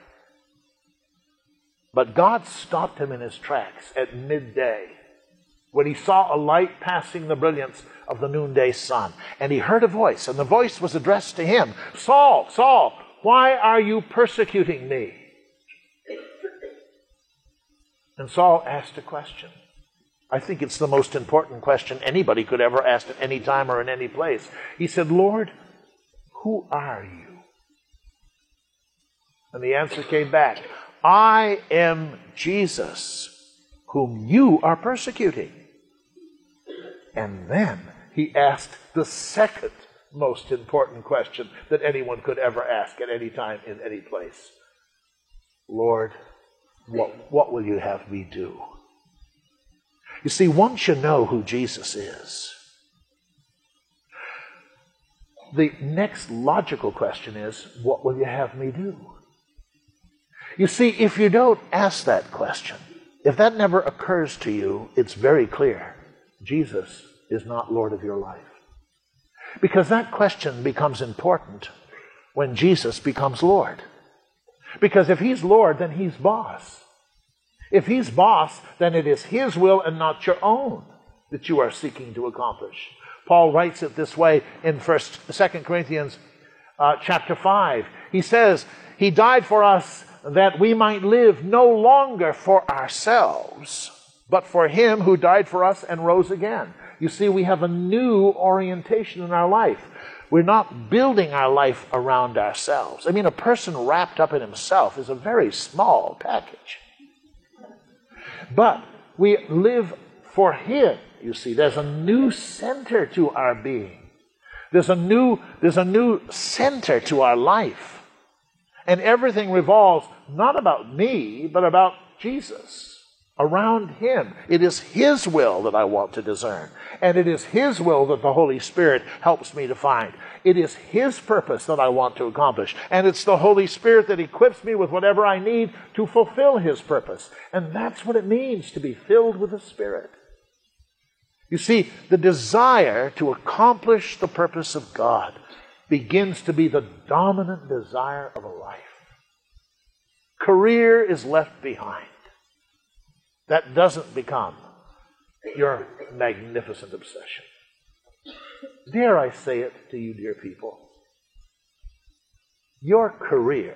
But God stopped him in his tracks at midday when he saw a light passing the brilliance of the noonday sun. And he heard a voice, and the voice was addressed to him. "Saul, Saul, why are you persecuting me?" And Saul asked a question. I think it's the most important question anybody could ever ask at any time or in any place. He said, "Lord, who are you?" And the answer came back, "I am Jesus, whom you are persecuting." And then he asked the second most important question that anyone could ever ask at any time in any place. "Lord, what, what will you have me do?" You see, once you know who Jesus is, the next logical question is, what will you have me do? You see, if you don't ask that question, if that never occurs to you, it's very clear. Jesus is not Lord of your life. Because that question becomes important when Jesus becomes Lord. Because if he's Lord, then he's boss. If he's boss, then it is his will and not your own that you are seeking to accomplish. Paul writes it this way in First, Second Corinthians uh, chapter five. He says, "He died for us that we might live no longer for ourselves, but for him who died for us and rose again." You see, we have a new orientation in our life. We're not building our life around ourselves. I mean, a person wrapped up in himself is a very small package. But we live for him, you see. There's a new center to our being. There's a new, there's a new center to our life. And everything revolves not about me, but about Jesus. Around him. It is his will that I want to discern. And it is his will that the Holy Spirit helps me to find. It is his purpose that I want to accomplish. And it's the Holy Spirit that equips me with whatever I need to fulfill his purpose. And that's what it means to be filled with the Spirit. You see, the desire to accomplish the purpose of God begins to be the dominant desire of a life. Career is left behind. That doesn't become your magnificent obsession. Dare I say it to you, dear people? Your career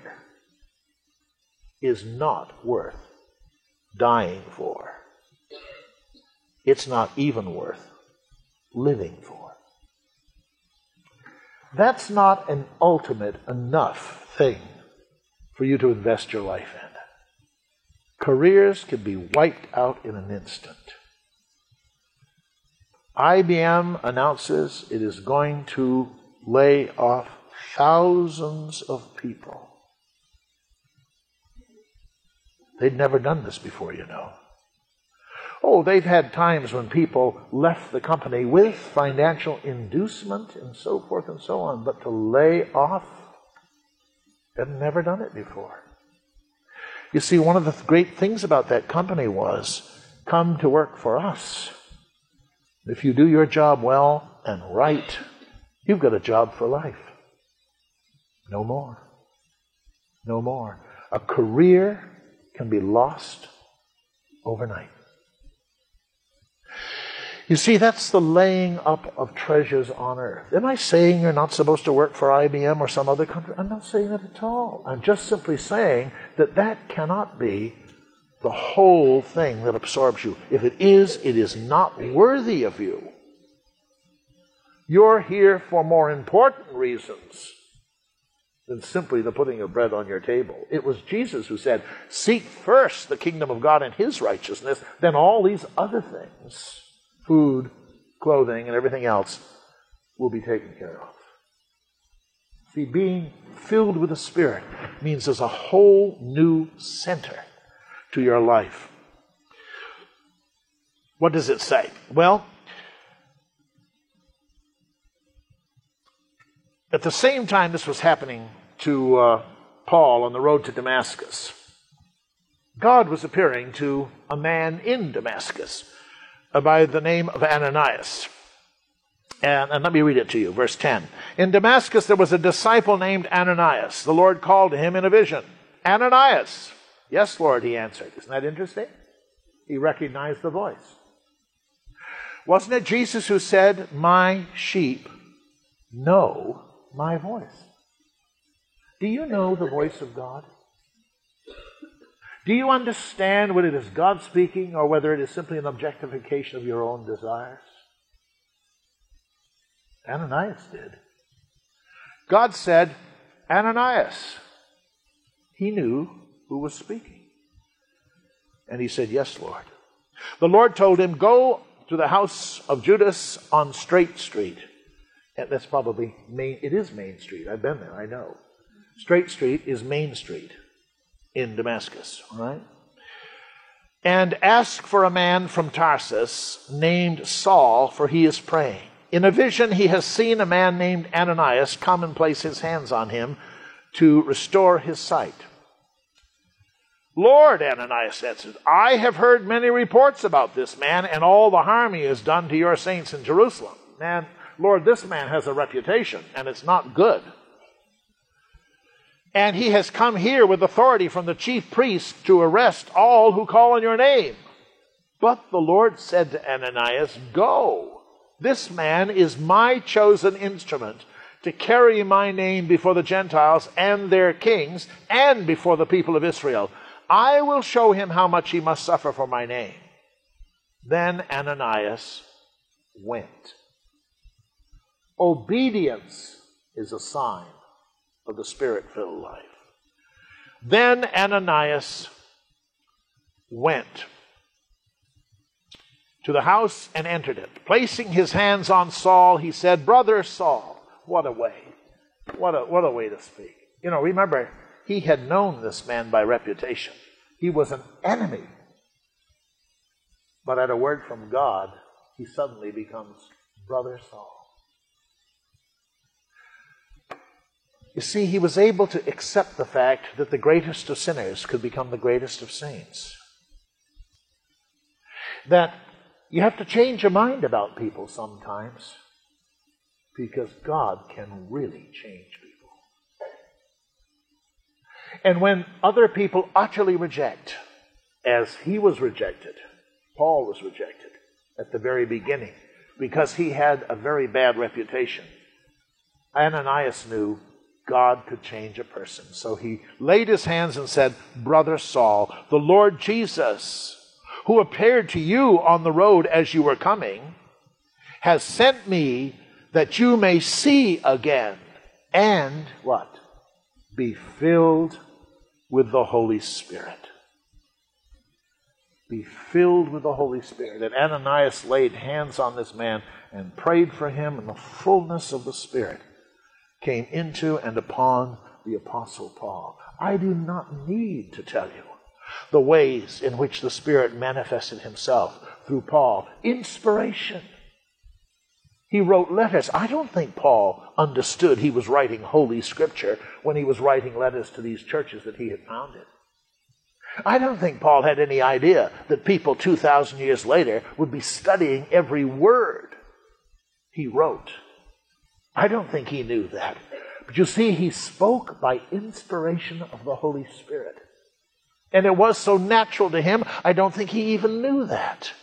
is not worth dying for. It's not even worth living for. That's not an ultimate enough thing for you to invest your life in. Careers can be wiped out in an instant. I B M announces it is going to lay off thousands of people. They'd never done this before, you know. Oh, they've had times when people left the company with financial inducement and so forth and so on, but to lay off, they'd never done it before. You see, one of the great things about that company was, come to work for us. If you do your job well and right, you've got a job for life. No more. No more. A career can be lost overnight. You see, that's the laying up of treasures on earth. Am I saying you're not supposed to work for I B M or some other country? I'm not saying that at all. I'm just simply saying that that cannot be the whole thing that absorbs you. If it is, it is not worthy of you. You're here for more important reasons than simply the putting of bread on your table. It was Jesus who said, seek first the kingdom of God and his righteousness, then all these other things, food, clothing, and everything else, will be taken care of. See, being filled with the Spirit means there's a whole new center to your life. What does it say? Well, at the same time this was happening to uh, Paul on the road to Damascus, God was appearing to a man in Damascus uh, by the name of Ananias. And, and let me read it to you, verse ten. In Damascus there was a disciple named Ananias. The Lord called to him in a vision. Ananias. Yes, Lord, he answered. Isn't that interesting? He recognized the voice. Wasn't it Jesus who said, my sheep know my voice? Do you know the voice of God? Do you understand whether it is God speaking or whether it is simply an objectification of your own desires? Ananias did. God said, Ananias. He knew who was speaking. And he said, yes, Lord. The Lord told him, go to the house of Judas on Straight Street. And that's probably Main, it is Main Street. I've been there, I know. Straight Street is Main Street in Damascus, all right? And ask for a man from Tarsus named Saul, for he is praying. In a vision he has seen a man named Ananias come and place his hands on him to restore his sight. Lord, Ananias answered, I have heard many reports about this man and all the harm he has done to your saints in Jerusalem. Man, Lord, this man has a reputation, and it's not good. And he has come here with authority from the chief priests to arrest all who call on your name. But the Lord said to Ananias, go. This man is my chosen instrument to carry my name before the Gentiles and their kings and before the people of Israel. I will show him how much he must suffer for my name. Then Ananias went. Obedience is a sign of the Spirit-filled life. Then Ananias went to the house and entered it. Placing his hands on Saul, he said, Brother Saul. What a way. What a, what a way to speak. You know, remember, he had known this man by reputation. He was an enemy. But at a word from God, he suddenly becomes Brother Saul. You see, he was able to accept the fact that the greatest of sinners could become the greatest of saints. That you have to change your mind about people sometimes, because God can really change people. And when other people utterly reject, as he was rejected, Paul was rejected at the very beginning, because he had a very bad reputation, Ananias knew God could change a person. So he laid his hands and said, Brother Saul, the Lord Jesus, who appeared to you on the road as you were coming, has sent me that you may see again and what? Be filled with the Holy Spirit. Be filled with the Holy Spirit. And Ananias laid hands on this man and prayed for him, and the fullness of the Spirit came into and upon the Apostle Paul. I do not need to tell you the ways in which the Spirit manifested himself through Paul. Inspiration. He wrote letters. I don't think Paul understood he was writing Holy Scripture when he was writing letters to these churches that he had founded. I don't think Paul had any idea that people two thousand years later would be studying every word he wrote. I don't think he knew that. But you see, he spoke by inspiration of the Holy Spirit. And it was so natural to him, I don't think he even knew that.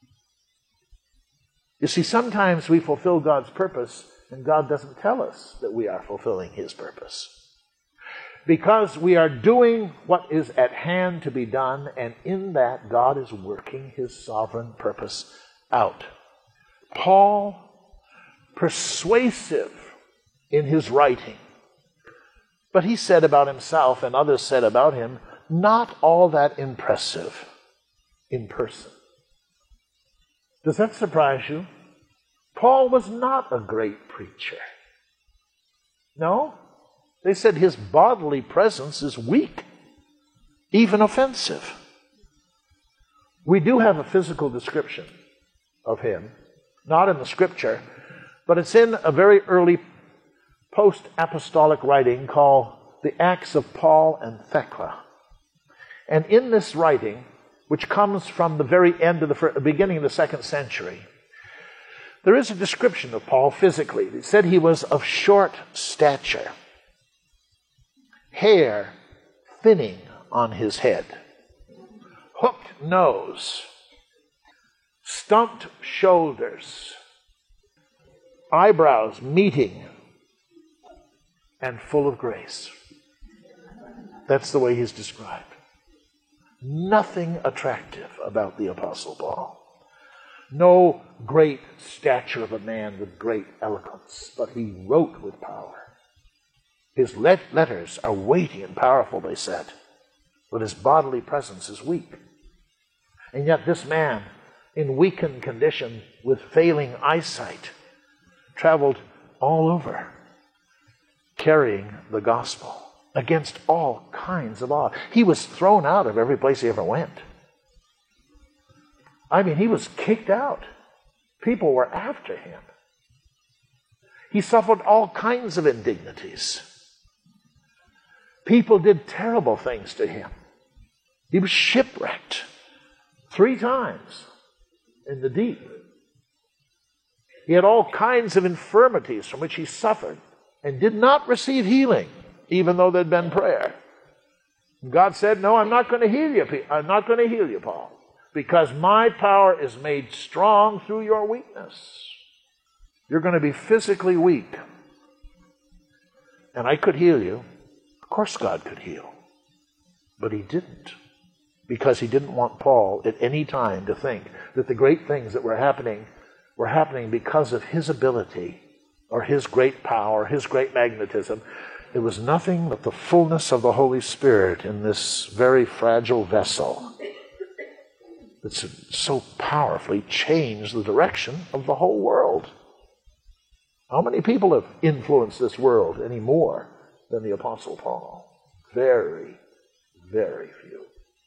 You see, sometimes we fulfill God's purpose, and God doesn't tell us that we are fulfilling his purpose. Because we are doing what is at hand to be done, and in that God is working his sovereign purpose out. Paul, persuasive in his writing, but he said about himself, and others said about him, not all that impressive in person. Does that surprise you? Paul was not a great preacher. No? They said his bodily presence is weak, even offensive. We do have a physical description of him, not in the Scripture, but it's in a very early post-apostolic writing called the Acts of Paul and Thecla. And in this writing, which comes from the very end of the first, beginning of the second century, there is a description of Paul physically. It said he was of short stature, hair thinning on his head, hooked nose, stumped shoulders, eyebrows meeting, and full of grace. That's the way he's described. Nothing attractive about the Apostle Paul. No great stature of a man with great eloquence, but he wrote with power. His let- letters are weighty and powerful, they said, but his bodily presence is weak. And yet this man, in weakened condition with failing eyesight, traveled all over carrying the gospel against all kinds of odds. He was thrown out of every place he ever went. I mean, he was kicked out. People were after him. He suffered all kinds of indignities. People did terrible things to him. He was shipwrecked three times in the deep. He had all kinds of infirmities from which he suffered and did not receive healing, even though there'd been prayer. God said, no, I'm not going to heal you. I'm not going to heal you, Paul, because my power is made strong through your weakness. You're going to be physically weak. And I could heal you. Of course God could heal. But he didn't. Because he didn't want Paul at any time to think that the great things that were happening were happening because of his ability or his great power, his great magnetism. It was nothing but the fullness of the Holy Spirit in this very fragile vessel that so powerfully changed the direction of the whole world. How many people have influenced this world any more than the Apostle Paul? Very, very few.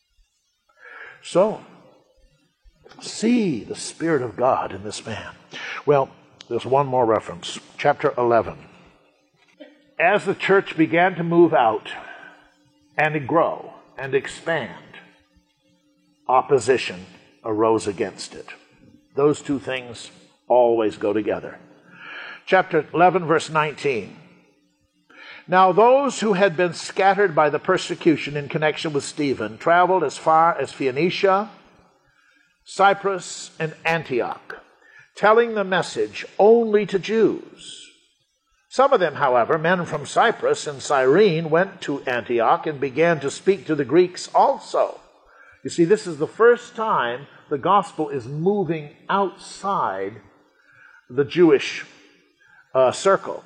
So, see the Spirit of God in this man. Well, there's one more reference. Chapter eleven. As the church began to move out and to grow and expand, opposition arose against it. Those two things always go together. Chapter eleven, verse nineteen. Now those who had been scattered by the persecution in connection with Stephen traveled as far as Phoenicia, Cyprus, and Antioch, telling the message only to Jews. Some of them, however, men from Cyprus and Cyrene, went to Antioch and began to speak to the Greeks also. You see, this is the first time the gospel is moving outside the Jewish uh, circle.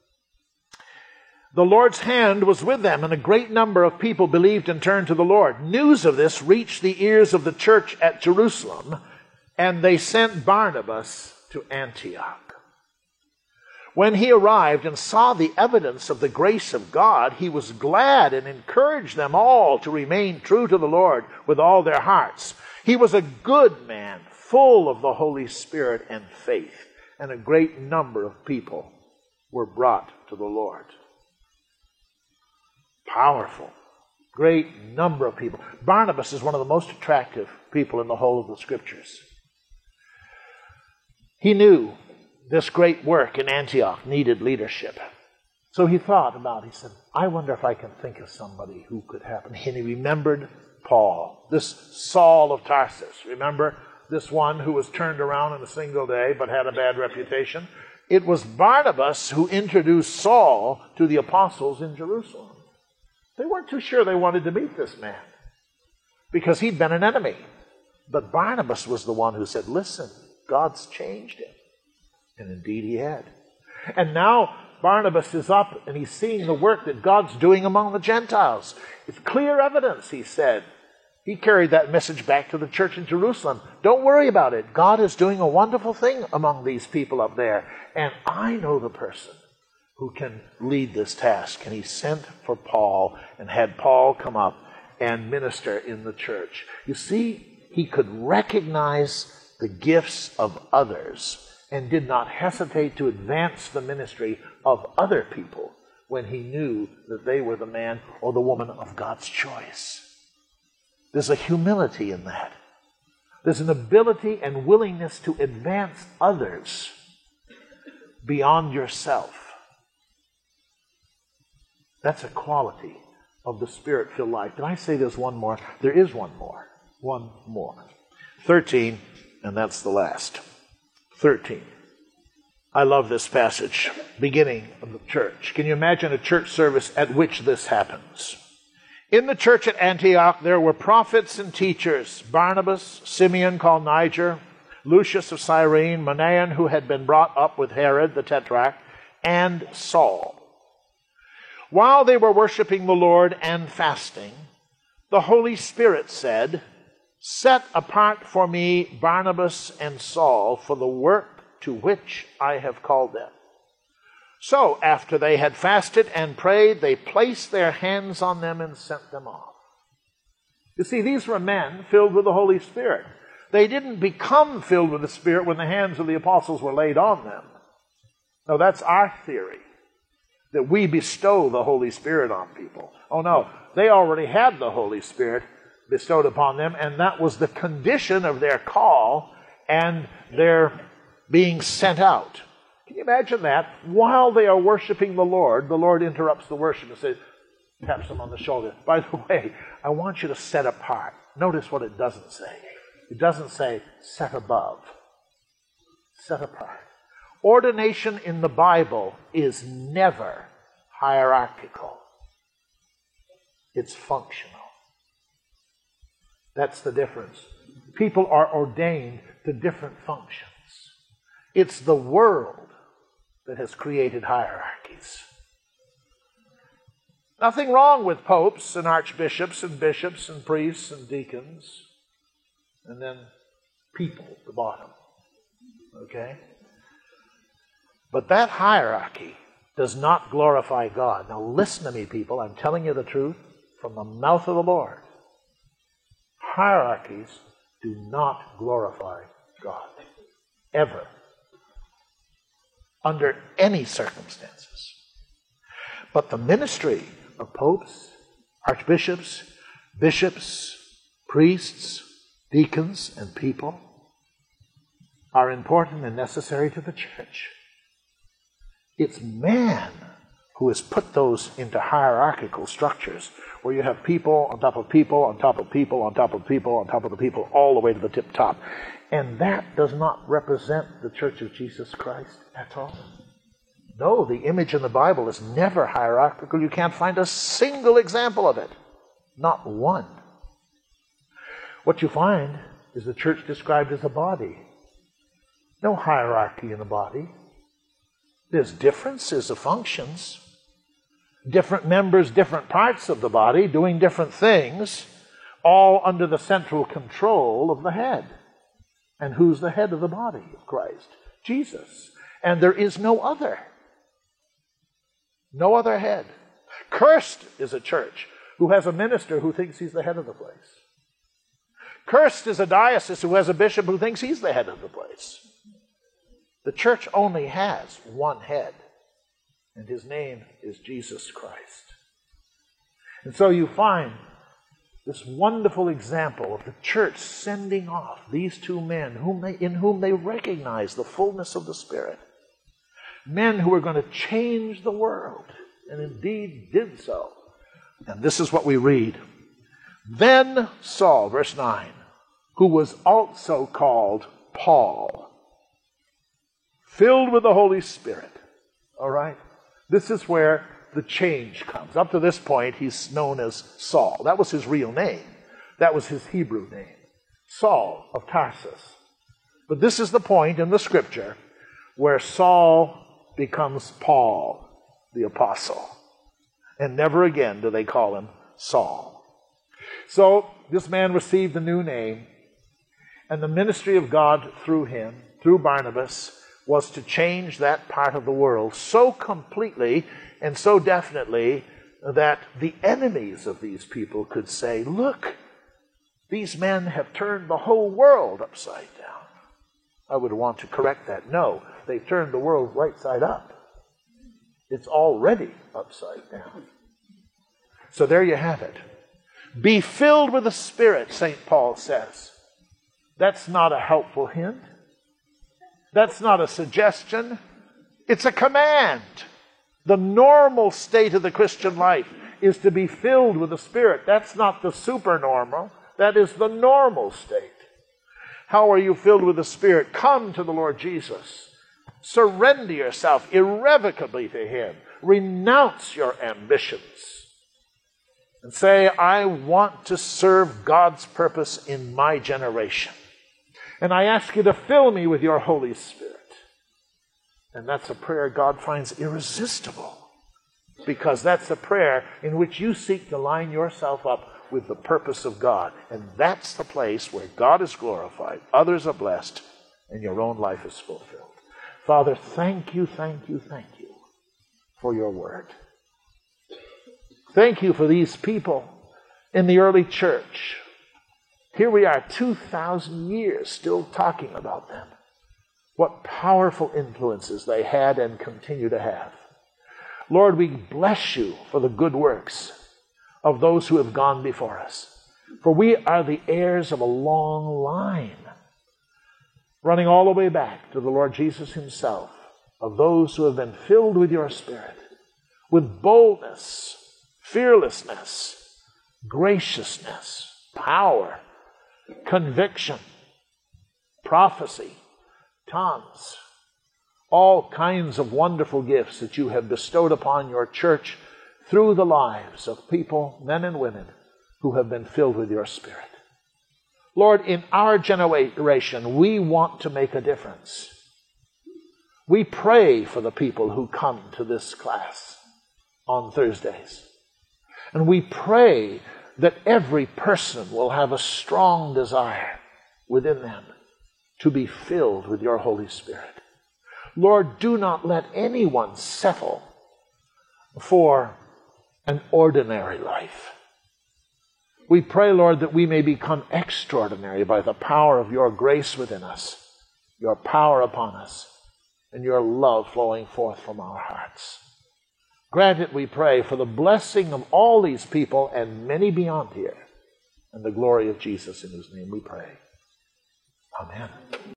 The Lord's hand was with them, and a great number of people believed and turned to the Lord. News of this reached the ears of the church at Jerusalem, and they sent Barnabas to Antioch. When he arrived and saw the evidence of the grace of God, he was glad and encouraged them all to remain true to the Lord with all their hearts. He was a good man, full of the Holy Spirit and faith, and a great number of people were brought to the Lord. Powerful. Great number of people. Barnabas is one of the most attractive people in the whole of the Scriptures. He knew this great work in Antioch needed leadership. So he thought about it. He said, I wonder if I can think of somebody who could happen. And he remembered Paul, this Saul of Tarsus. Remember this one who was turned around in a single day but had a bad reputation? It was Barnabas who introduced Saul to the apostles in Jerusalem. They weren't too sure they wanted to meet this man because he'd been an enemy. But Barnabas was the one who said, listen, God's changed him. And indeed he had. And now Barnabas is up and he's seeing the work that God's doing among the Gentiles. It's clear evidence, he said. He carried that message back to the church in Jerusalem. Don't worry about it. God is doing a wonderful thing among these people up there. And I know the person who can lead this task. And he sent for Paul and had Paul come up and minister in the church. You see, he could recognize the gifts of others and did not hesitate to advance the ministry of other people when he knew that they were the man or the woman of God's choice. There's a humility in that. There's an ability and willingness to advance others beyond yourself. That's a quality of the Spirit-filled life. Did I say there's one more? There is one more. One more. thirteen, and that's the last. thirteen. I love this passage, beginning of the church. Can you imagine a church service at which this happens? In the church at Antioch, there were prophets and teachers, Barnabas, Simeon called Niger, Lucius of Cyrene, Manaen, who had been brought up with Herod the Tetrarch, and Saul. While they were worshiping the Lord and fasting, the Holy Spirit said, set apart for me Barnabas and Saul for the work to which I have called them. So, after they had fasted and prayed, they placed their hands on them and sent them off. You see, these were men filled with the Holy Spirit. They didn't become filled with the Spirit when the hands of the apostles were laid on them. No, that's our theory, that we bestow the Holy Spirit on people. Oh no, they already had the Holy Spirit bestowed upon them, and that was the condition of their call and their being sent out. Can you imagine that? While they are worshiping the Lord, the Lord interrupts the worship and says, taps them on the shoulder. By the way, I want you to set apart. Notice what it doesn't say. It doesn't say set above. Set apart. Ordination in the Bible is never hierarchical. It's functional. That's the difference. People are ordained to different functions. It's the world that has created hierarchies. Nothing wrong with popes and archbishops and bishops and priests and deacons, and then people at the bottom. Okay? But that hierarchy does not glorify God. Now listen to me, people. I'm telling you the truth from the mouth of the Lord. Hierarchies do not glorify God. Ever. Under any circumstances. But the ministry of popes, archbishops, bishops, priests, deacons, and people are important and necessary to the church. It's man who has put those into hierarchical structures where you have people on top of people, on top of people, on top of people, on top of the people, all the way to the tip top. And that does not represent the Church of Jesus Christ at all. No, the image in the Bible is never hierarchical. You can't find a single example of it. Not one. What you find is the church described as a body. No hierarchy in the body. There's differences of functions. Different members, different parts of the body doing different things, all under the central control of the head. And who's the head of the body of Christ? Jesus. And there is no other. No other head. Cursed is a church who has a minister who thinks he's the head of the place. Cursed is a diocese who has a bishop who thinks he's the head of the place. The church only has one head, and his name is Jesus Christ. And so you find this wonderful example of the church sending off these two men whom they, in whom they recognize the fullness of the Spirit. Men who are going to change the world, and indeed did so. And this is what we read. Then Saul, verse nine, who was also called Paul, filled with the Holy Spirit. All right? This is where the change comes. Up to this point, he's known as Saul. That was his real name. That was his Hebrew name. Saul of Tarsus. But this is the point in the scripture where Saul becomes Paul, the apostle. And never again do they call him Saul. So this man received a new name, and the ministry of God through him, through Barnabas, was to change that part of the world so completely and so definitely that the enemies of these people could say, look, these men have turned the whole world upside down. I would want to correct that. No, they've turned the world right side up. It's already upside down. So there you have it. Be filled with the Spirit, Saint Paul says. That's not a helpful hint. That's not a suggestion. It's a command. The normal state of the Christian life is to be filled with the Spirit. That's not the supernormal. That is the normal state. How are you filled with the Spirit? Come to the Lord Jesus. Surrender yourself irrevocably to Him. Renounce your ambitions. And say, I want to serve God's purpose in my generation. And I ask you to fill me with your Holy Spirit. And that's a prayer God finds irresistible. Because that's a prayer in which you seek to line yourself up with the purpose of God. And that's the place where God is glorified, others are blessed, and your own life is fulfilled. Father, thank you, thank you, thank you for your word. Thank you for these people in the early church. Here we are, two thousand years, still talking about them. What powerful influences they had and continue to have. Lord, we bless you for the good works of those who have gone before us. For we are the heirs of a long line, running all the way back to the Lord Jesus himself, of those who have been filled with your Spirit, with boldness, fearlessness, graciousness, power, conviction, prophecy, tongues, all kinds of wonderful gifts that you have bestowed upon your church through the lives of people, men and women, who have been filled with your Spirit. Lord, in our generation, we want to make a difference. We pray for the people who come to this class on Thursdays. And we pray that every person will have a strong desire within them to be filled with your Holy Spirit. Lord, do not let anyone settle for an ordinary life. We pray, Lord, that we may become extraordinary by the power of your grace within us, your power upon us, and your love flowing forth from our hearts. Grant it, we pray, for the blessing of all these people and many beyond here, and the glory of Jesus, in whose name we pray. Amen.